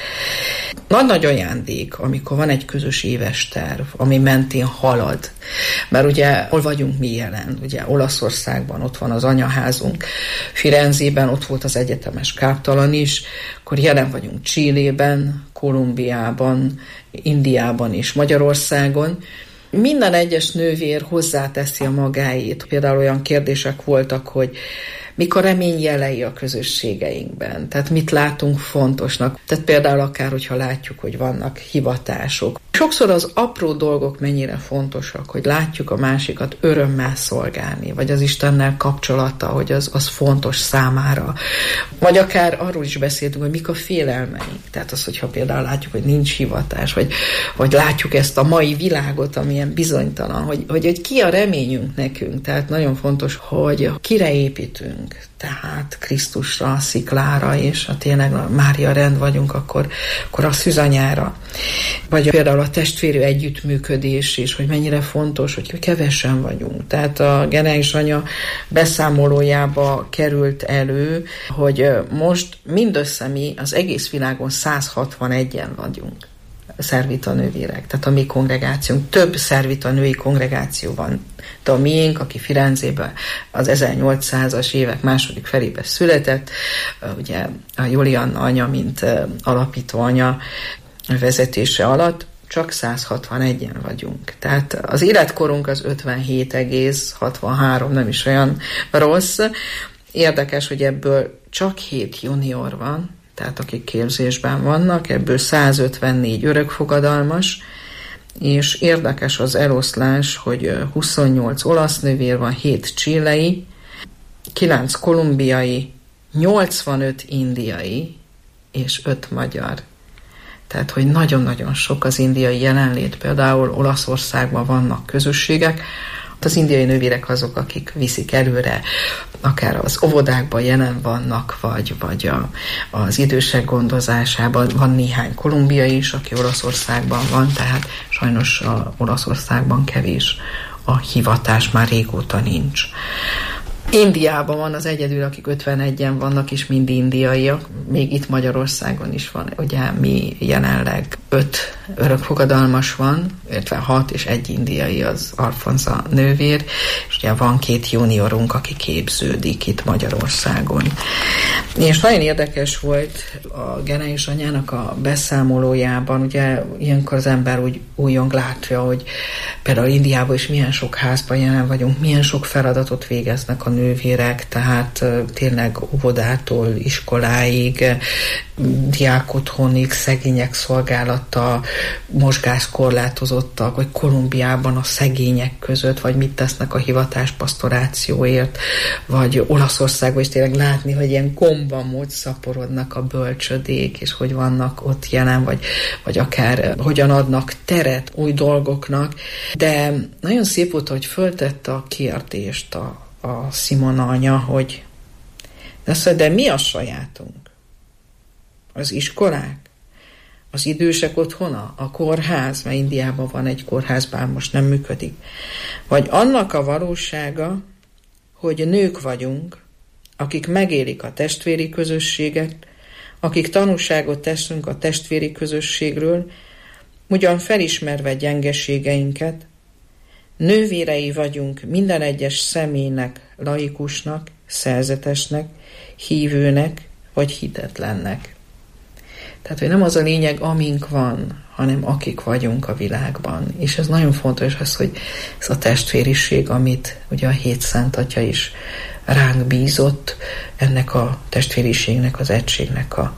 Nagy-nagy ajándék, amikor van egy közös éves terv, ami mentén halad. Mert ugye hol vagyunk mi jelen? Ugye Olaszországban ott van az anyaházunk, Firenzében ott volt az egyetemes káptalan is, akkor jelen vagyunk Chilében, Kolumbiában, Indiában és Magyarországon. Minden egyes nővér hozzáteszi a magáét. Például olyan kérdések voltak, hogy mik a remény jelei a közösségeinkben, tehát mit látunk fontosnak. Tehát például akár, hogyha látjuk, hogy vannak hivatások. Sokszor az apró dolgok mennyire fontosak, hogy látjuk a másikat örömmel szolgálni, vagy az Istennel kapcsolata, hogy az fontos számára. Vagy akár arról is beszéltünk, hogy mik a félelmeink. Tehát az, hogyha például látjuk, hogy nincs hivatás, vagy látjuk ezt a mai világot, amilyen bizonytalan, hogy ki a reményünk nekünk. Tehát nagyon fontos, hogy kire építünk. Tehát Krisztusra, a sziklára, és ha tényleg Mária rend vagyunk, akkor a szűzanyára. Vagy például a a testvéri együttműködés is, hogy mennyire fontos, hogy kevesen vagyunk. Tehát a Geneis anya beszámolójába került elő, hogy most mindössze mi az egész világon 161-en vagyunk szervita nővérek, tehát a mi kongregációnk, több szervita női kongregáció van. De a miénk, aki Firenzében az 1800-as évek második felében született, ugye a Julianna anya, mint alapító anya vezetése alatt, csak 161-en vagyunk. Tehát az életkorunk az 57,63, nem is olyan rossz. Érdekes, hogy ebből csak 7 junior van, tehát akik képzésben vannak, ebből 154 örökfogadalmas, és érdekes az eloszlás, hogy 28 olasz nővér van, 7 chilei, 9 kolumbiai, 85 indiai és 5 magyar. Tehát, hogy nagyon-nagyon sok az indiai jelenlét, például Olaszországban vannak közösségek, az indiai nővérek azok, akik viszik előre, akár az óvodákban jelen vannak, vagy az idősek gondozásában. Van néhány kolumbiai is, aki Olaszországban van, tehát sajnos Olaszországban kevés a hivatás, már régóta nincs. Indiában van az egyedül, akik 51-en vannak, és mind indiaiak. Még itt Magyarországon is van. Ugye mi jelenleg 5 örökfogadalmas van, 56, és 1 indiai, az Alfonza nővér, és ugye van 2 juniorunk, aki képződik itt Magyarországon. És nagyon érdekes volt a Geneis anyának a beszámolójában, ugye ilyenkor az ember úgy újjong látja, hogy például Indiában is milyen sok házban jelen vagyunk, milyen sok feladatot végeznek a nővérek, tehát tényleg óvodától iskoláig, diákotthonig, szegények szolgálata, mozgáskorlátozottak, vagy Kolumbiában a szegények között, vagy mit tesznek a hivatáspastorációért, vagy Olaszországban is tényleg látni, hogy ilyen gombamód szaporodnak a bölcsödék, és hogy vannak ott jelen, vagy akár hogyan adnak teret új dolgoknak. De nagyon szép volt, hogy föltette a kérdést a Simona anya, hogy de mi a sajátunk? Az iskolák? Az idősek otthona? A kórház? Mert Indiában van egy kórház, bár most nem működik. Vagy annak a valósága, hogy nők vagyunk, akik megélik a testvéri közösséget, akik tanúságot teszünk a testvéri közösségről, ugyan felismerve gyengeségeinket, nővérei vagyunk minden egyes személynek, laikusnak, szerzetesnek, hívőnek vagy hitetlennek. Tehát, hogy nem az a lényeg, amink van, hanem akik vagyunk a világban. És ez nagyon fontos az, hogy ez a testvériség, amit ugye a 7 Szent Atya is ránk bízott, ennek a testvériségnek, az egységnek a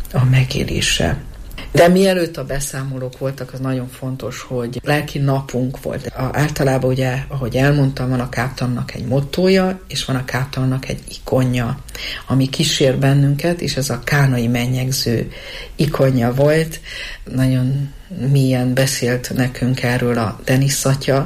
megélése. De mielőtt a beszámolók voltak, az nagyon fontos, hogy lelki napunk volt. Általában ugye, ahogy elmondtam, van a káptalannak egy mottója, és van a káptalannak egy ikonja, ami kísér bennünket, és ez a kánai mennyegző ikonja volt. Nagyon mélyen beszélt nekünk erről a Denis atya,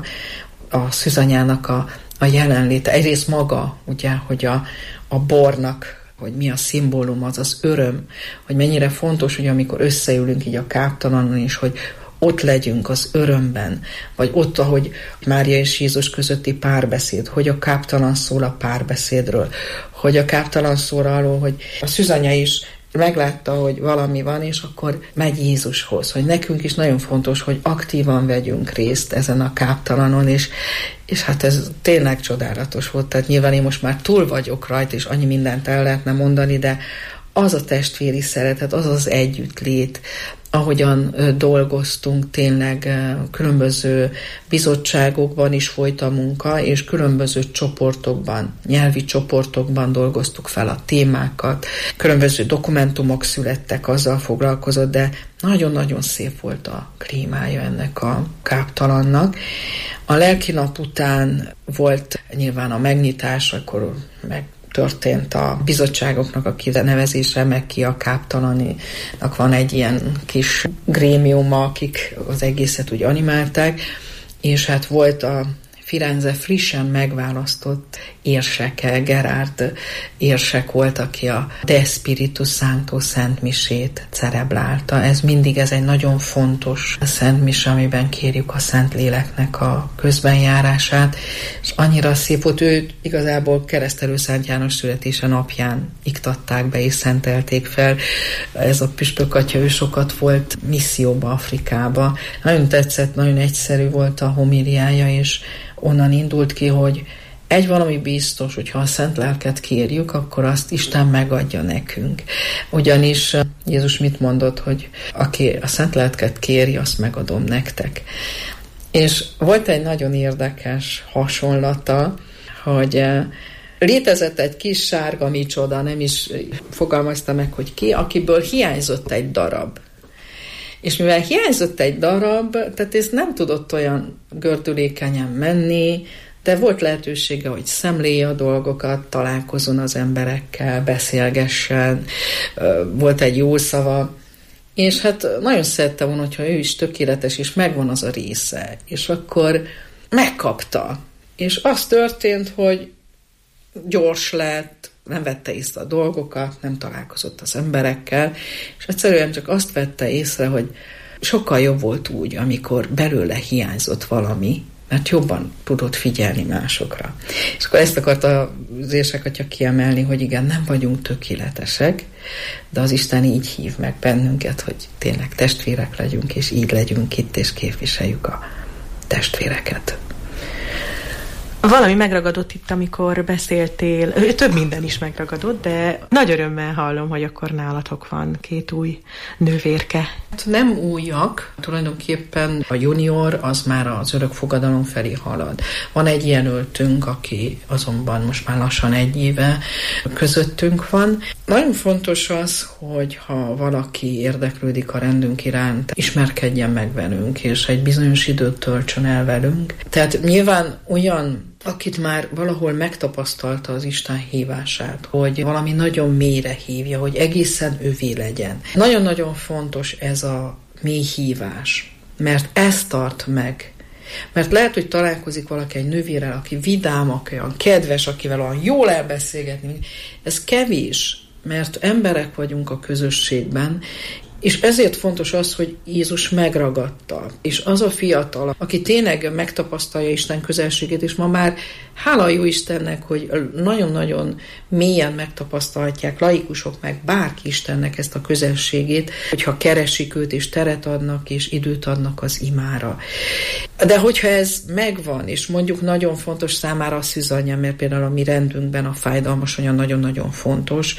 a szűzanyának a jelenléte. Egyrészt maga, ugye, hogy a bornak, hogy mi a szimbólum, az öröm, hogy mennyire fontos, hogy amikor összeülünk így a káptalanon is, hogy ott legyünk az örömben, vagy ott, ahogy Mária és Jézus közötti párbeszéd, hogy a káptalan szól a párbeszédről, hogy a káptalan szól arról, hogy a szűzanya is meglátta, hogy valami van, és akkor megy Jézushoz, hogy nekünk is nagyon fontos, hogy aktívan vegyünk részt ezen a káptalanon, és hát ez tényleg csodálatos volt, tehát nyilván én most már túl vagyok rajta, és annyi mindent el lehetne mondani, de az a testvéri szeretet, az az együttlét, ahogyan dolgoztunk, tényleg különböző bizottságokban is folyt a munka, és különböző csoportokban, nyelvi csoportokban dolgoztuk fel a témákat, különböző dokumentumok születtek, azzal foglalkozott, de nagyon-nagyon szép volt a klímája ennek a káptalannak. A lelki nap után volt nyilván a megnyitás, akkor történt a bizottságoknak a kinevezése, meg ki a káptalaninak van egy ilyen kis grémiuma, akik az egészet úgy animálták, és hát volt a Firenze frissen megválasztott érseke, Gerard érsek volt, aki a De Spiritus Sancto szentmisét celebrálta. Ez egy nagyon fontos szentmise, amiben kérjük a Szentléleknek a közbenjárását, és annyira szép volt, őt igazából Keresztelő Szent János születése napján iktatták be és szentelték fel. Ez a püspök atya, ő sokat volt misszióba Afrikába. Nagyon tetszett, nagyon egyszerű volt a homíliája, és onnan indult ki, hogy valami biztos, hogyha a Szent Lelket kérjük, akkor azt Isten megadja nekünk. Ugyanis Jézus mit mondott, hogy aki a Szent Lelket kéri, azt megadom nektek. És volt egy nagyon érdekes hasonlata, hogy létezett egy kis sárga micsoda, nem is fogalmazta meg, hogy ki, akiből hiányzott egy darab. És mivel hiányzott egy darab, tehát ez nem tudott olyan gördülékenyen menni, de volt lehetősége, hogy szemlélje a dolgokat, találkozzon az emberekkel, beszélgessen, volt egy jó szava, és hát nagyon szerette volna, hogyha ő is tökéletes, és megvan az a része. És akkor megkapta. És az történt, hogy gyors lett, nem vette észre a dolgokat, nem találkozott az emberekkel, és egyszerűen csak azt vette észre, hogy sokkal jobb volt úgy, amikor belőle hiányzott valami, mert jobban tudott figyelni másokra. És akkor ezt akarta az érsek kiemelni, hogy igen, nem vagyunk tökéletesek, de az Isten így hív meg bennünket, hogy tényleg testvérek legyünk, és így legyünk itt, és képviseljük a testvéreket. Valami megragadott itt, amikor beszéltél, több minden is megragadott, de nagy örömmel hallom, hogy akkor nálatok van 2 új nővérke. Nem újak, tulajdonképpen a junior az már az örök fogadalom felé halad. Van egy jelöltünk, aki azonban most már lassan 1 éve közöttünk van. Nagyon fontos az, hogy ha valaki érdeklődik a rendünk iránt, ismerkedjen meg velünk, és egy bizonyos időt töltsön el velünk. Tehát nyilván olyan, akit már valahol megtapasztalta az Isten hívását, hogy valami nagyon mélyre hívja, hogy egészen övé legyen. Nagyon-nagyon fontos ez a mély hívás, mert ez tart meg. Mert lehet, hogy találkozik valaki egy nővérrel, aki vidám, aki olyan kedves, akivel olyan jól elbeszélgetni. Ez kevés, mert emberek vagyunk a közösségben, és ezért fontos az, hogy Jézus megragadta. És az a fiatal, aki tényleg megtapasztalja Isten közelségét, és ma már hála jó Istennek, hogy nagyon-nagyon mélyen megtapasztalhatják laikusok, meg bárki Istennek ezt a közelségét, hogyha keresik őt, és teret adnak, és időt adnak az imára. De hogyha ez megvan, és mondjuk nagyon fontos számára a szűzanyja, mert például a mi rendünkben a fájdalmas anya nagyon-nagyon fontos,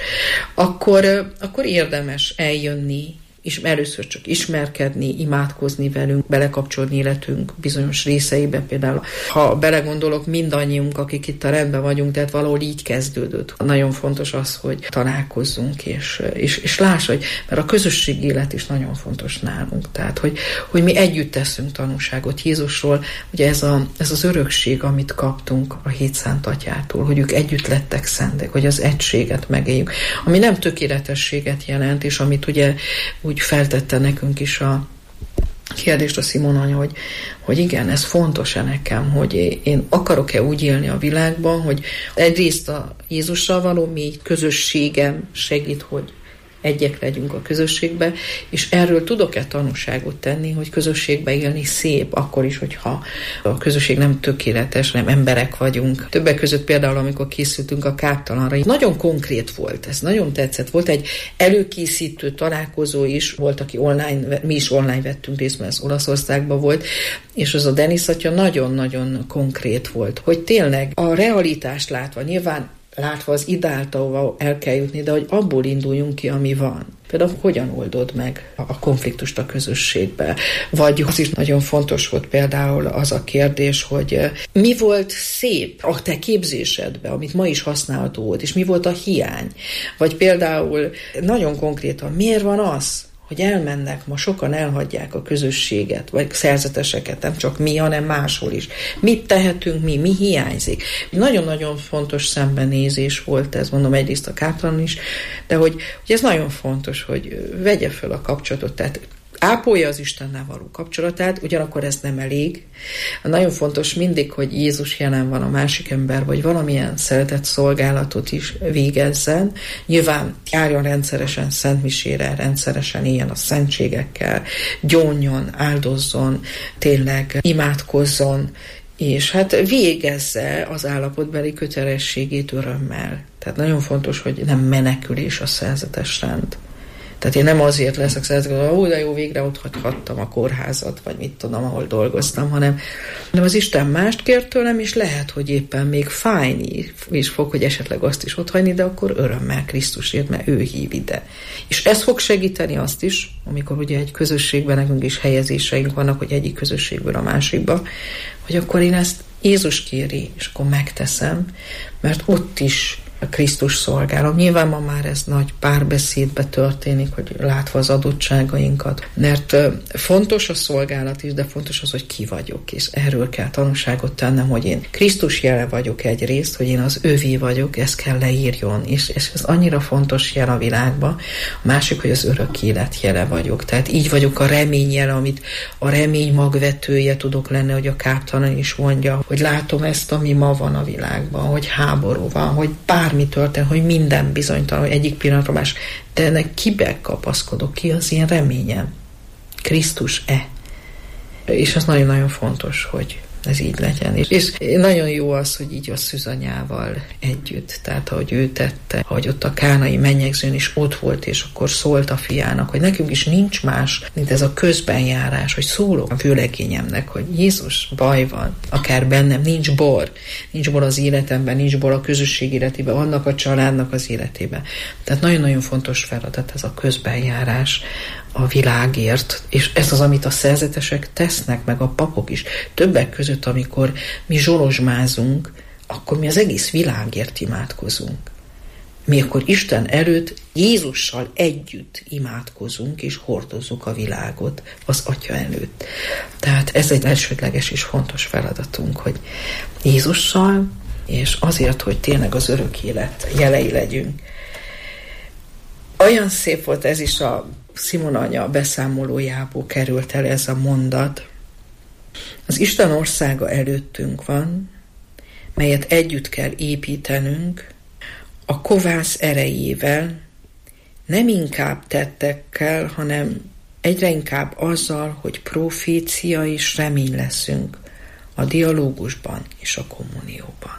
akkor érdemes eljönni, és először csak ismerkedni, imádkozni velünk, belekapcsolni életünk bizonyos részeibe. Például, ha belegondolok, mindannyiunk, akik itt a rendben vagyunk, tehát valahol így kezdődött. Nagyon fontos az, hogy találkozzunk, és láss, hogy, mert a közösségi élet is nagyon fontos nálunk. Tehát, hogy mi együtt teszünk tanúságot Jézusról. Ugye ez az örökség, amit kaptunk a Hét Szent Atyától, hogy ők együtt lettek szentek, hogy az egységet megéljük. Ami nem tökéletességet jelent, és amit ugye úgy feltette nekünk is a kérdést a Simon anya, hogy igen, ez fontos-e nekem, hogy én akarok-e úgy élni a világban, hogy egyrészt a Jézussal való mély közösségem segít, hogy egyek legyünk a közösségbe, és erről tudok-e tanúságot tenni, hogy közösségbe élni szép, akkor is, hogyha a közösség nem tökéletes, hanem emberek vagyunk. Többek között például, amikor készültünk a Káptalanra, nagyon konkrét volt, ez nagyon tetszett. Volt egy előkészítő találkozó is, volt, aki online, mi is online vettünk részt, mert ez Olaszországban volt, és az a Denis atya nagyon-nagyon konkrét volt, hogy tényleg a realitást látva, nyilván látva az ideált, ahova el kell jutni, de hogy abból induljunk ki, ami van. Például hogyan oldod meg a konfliktust a közösségbe? Vagy az is nagyon fontos volt például az a kérdés, hogy mi volt szép a te képzésedben, amit ma is használható volt, és mi volt a hiány? Vagy például nagyon konkrétan, miért van az, hogy elmennek, ma sokan elhagyják a közösséget, vagy szerzeteseket, nem csak mi, hanem máshol is. Mit tehetünk mi hiányzik? Nagyon-nagyon fontos szembenézés volt ez, mondom egyrészt a Káptalan is, de hogy ez nagyon fontos, hogy vegye fel a kapcsolatot, tehát ápolja az Istennel való kapcsolatát, ugyanakkor ez nem elég. Nagyon fontos mindig, hogy Jézus jelen van a másik ember, vagy valamilyen szeretett szolgálatot is végezzen. Nyilván járjon rendszeresen szentmisére, rendszeresen éljen a szentségekkel, gyónjon, áldozzon, tényleg imádkozzon, és hát végezze az állapotbeli kötelességét örömmel. Tehát nagyon fontos, hogy nem menekülés a szerzetes rend. Tehát én nem azért leszek szerzetes, hogy de jó, végre ott hagyhattam a kórházat, vagy mit tudom, ahol dolgoztam, hanem az Isten mást kér tőlem, és lehet, hogy éppen még fájni is fog, hogy esetleg azt is otthagyni, de akkor örömmel Krisztusért, mert ő hív ide. És ez fog segíteni azt is, amikor ugye egy közösségben nekünk is helyezéseink vannak, hogy egyik közösségből a másikba, hogy akkor én ezt Jézus kéri, és akkor megteszem, mert ott is a Krisztus szolgálom. Nyilván ma már ez nagy párbeszédbe történik, hogy látva az adottságainkat, mert fontos a szolgálat is, de fontos az, hogy ki vagyok, és erről kell tanúságot tennem, hogy én Krisztus jele vagyok egyrészt, hogy én az övé vagyok, ezt kell leírjon, és ez annyira fontos jel a világban. A másik, hogy az örök élet jele vagyok. Tehát így vagyok a remény jele, amit a remény magvetője tudok lenni, hogy a káptalan is mondja, hogy látom ezt, ami ma van a világban, hogy háború van, hogy bármi történt, hogy minden bizonytalan, hogy egyik pillanatra más, de ennek kibe kapaszkodok, ki az én reményem? Krisztus-e? És ez nagyon-nagyon fontos, hogy ez így legyen. És nagyon jó az, hogy így a szűzanyával együtt, tehát ahogy ő tette, ahogy ott a kánai mennyegzőn is ott volt, és akkor szólt a fiának, hogy nekünk is nincs más, mint ez a közbenjárás, hogy szólok a vőlegényemnek, hogy Jézus, baj van, akár bennem, nincs bor az életemben, nincs bor a közösség életében, annak a családnak az életében. Tehát nagyon-nagyon fontos feladat ez a közbenjárás a világért, és ez az, amit a szerzetesek tesznek, meg a papok is. Többek között, amikor mi zsolozsmázunk, akkor mi az egész világért imádkozunk. Mi akkor Isten előtt Jézussal együtt imádkozunk, és hordozzuk a világot az Atya előtt. Tehát ez egy elsődleges és fontos feladatunk, hogy Jézussal, és azért, hogy tényleg az örök élet jelei legyünk. Olyan szép volt ez is, a Simon anya beszámolójából került el ez a mondat. Az Isten országa előttünk van, melyet együtt kell építenünk, a kovász erejével, nem inkább tettekkel, hanem egyre inkább azzal, hogy profécia és remény leszünk a dialógusban és a kommunióban.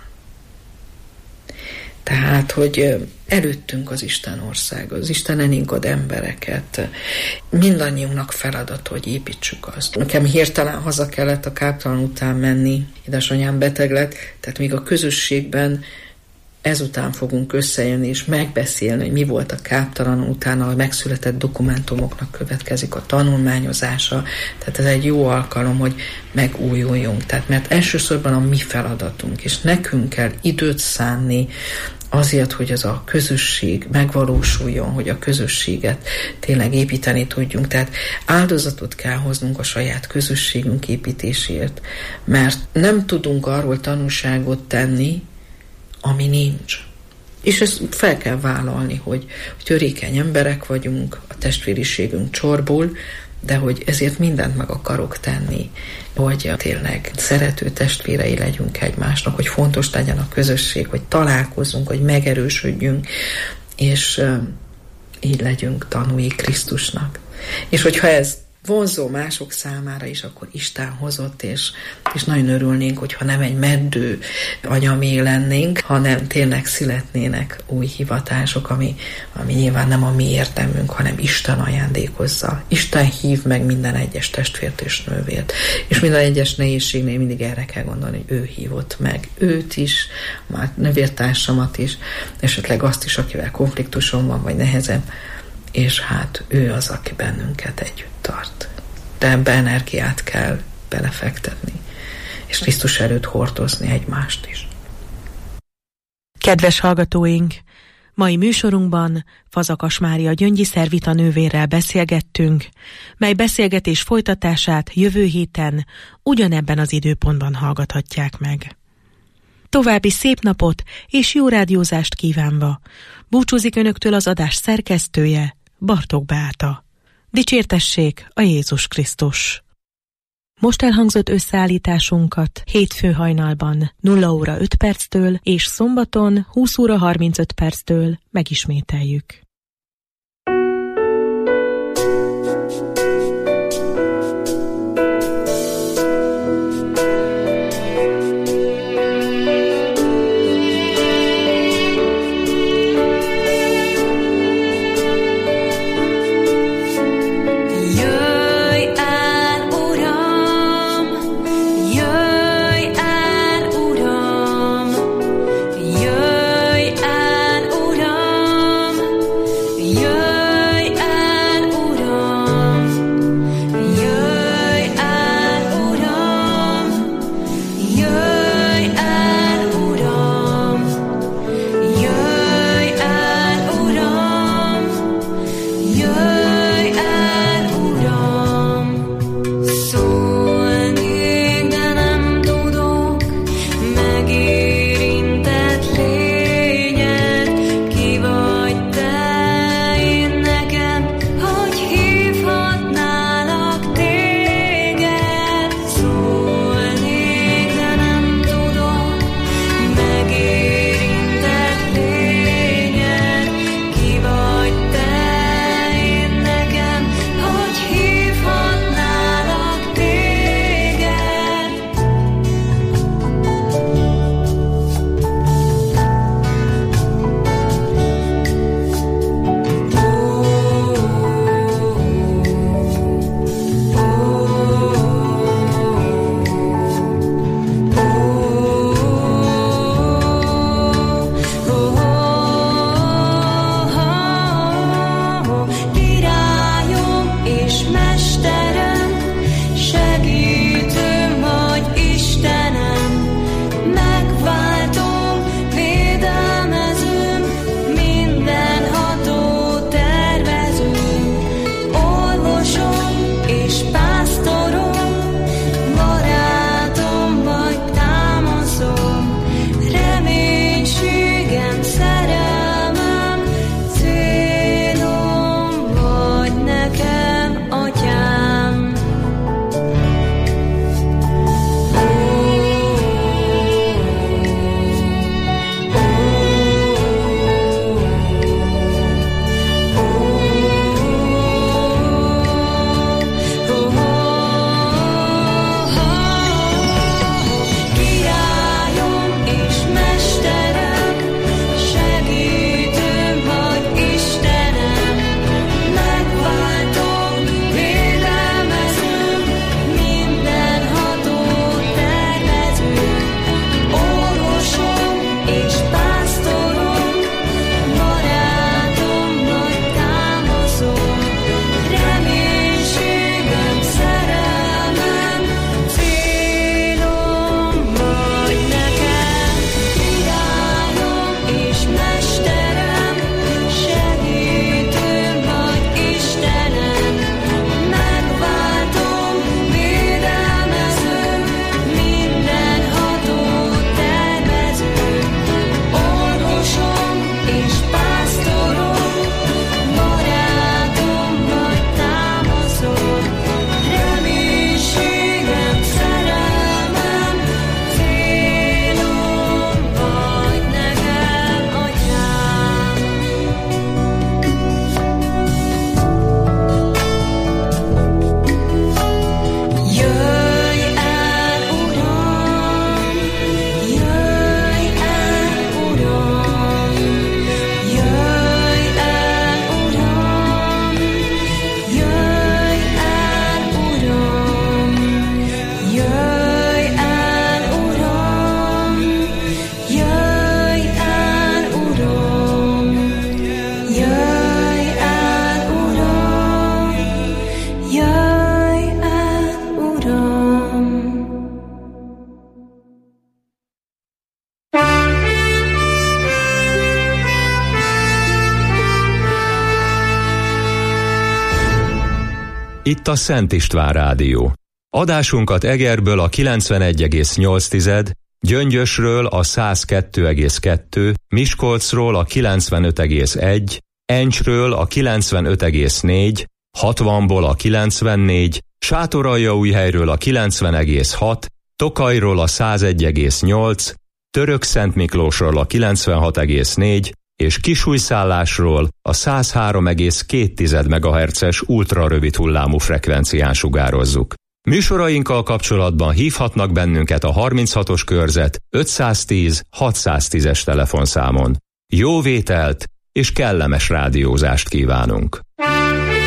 Tehát, hogy előttünk az Isten országa, az Isten elénk ad embereket. Mindannyiunknak feladat, hogy építsük azt. Nekem hirtelen haza kellett a káptalan után menni, édesanyám beteg lett, tehát még a közösségben ezután fogunk összejönni és megbeszélni, hogy mi volt a káptalan, utána a megszületett dokumentumoknak következik a tanulmányozása, tehát ez egy jó alkalom, hogy megújuljunk. Tehát mert elsősorban a mi feladatunk, és nekünk kell időt szánni azért, hogy az a közösség megvalósuljon, hogy a közösséget tényleg építeni tudjunk. Tehát áldozatot kell hoznunk a saját közösségünk építésért, mert nem tudunk arról tanúságot tenni, ami nincs. És ezt fel kell vállalni, hogy törékeny emberek vagyunk, a testvériségünk csorbul, de hogy ezért mindent meg akarok tenni, hogy tényleg szerető testvérei legyünk egymásnak, hogy fontos legyen a közösség, hogy találkozzunk, hogy megerősödjünk, és így legyünk tanúi Krisztusnak. És hogyha ez vonzó mások számára is, akkor Isten hozott, és nagyon örülnénk, hogyha nem egy meddő anyamé lennénk, hanem tényleg születnének új hivatások, ami nyilván nem a mi érdemünk, hanem Isten ajándékozza. Isten hív meg minden egyes testvért és nővért. És minden egyes nehézségnél mindig erre kell gondolni, hogy ő hívott meg őt is, már nővértársamat is, esetleg azt is, akivel konfliktuson van, vagy nehezebb, és hát ő az, aki bennünket együtt tart. De ebbe energiát kell belefektetni, és Krisztus előtt hordozni egymást is. Kedves hallgatóink! Mai műsorunkban Fazakas Mária Gyöngyi szervitanővérrel beszélgettünk, mely beszélgetés folytatását jövő héten ugyanebben az időpontban hallgathatják meg. További szép napot és jó rádiózást kívánva búcsúzik önöktől az adás szerkesztője, Bartók Beáta. Dicsértessék a Jézus Krisztus! Most elhangzott összeállításunkat hétfő hajnalban 0 óra 5 perctől és szombaton 20 óra 35 perctől megismételjük. Itt a Szent István Rádió. Adásunkat Egerből a 91,8, Gyöngyösről a 102,2, Miskolcról a 95,1, Encsről a 95,4, 60-ból a 94, Sátoraljaújhelyről a 90,6, Tokajról a 101,8, Törökszentmiklósról a 96,4 és Kisújszállásról a 103,2 MHz-es ultrarövid hullámú frekvencián sugározzuk. Műsorainkkal kapcsolatban hívhatnak bennünket a 36-os körzet 510 610-es telefonszámon. Jó vételt és kellemes rádiózást kívánunk!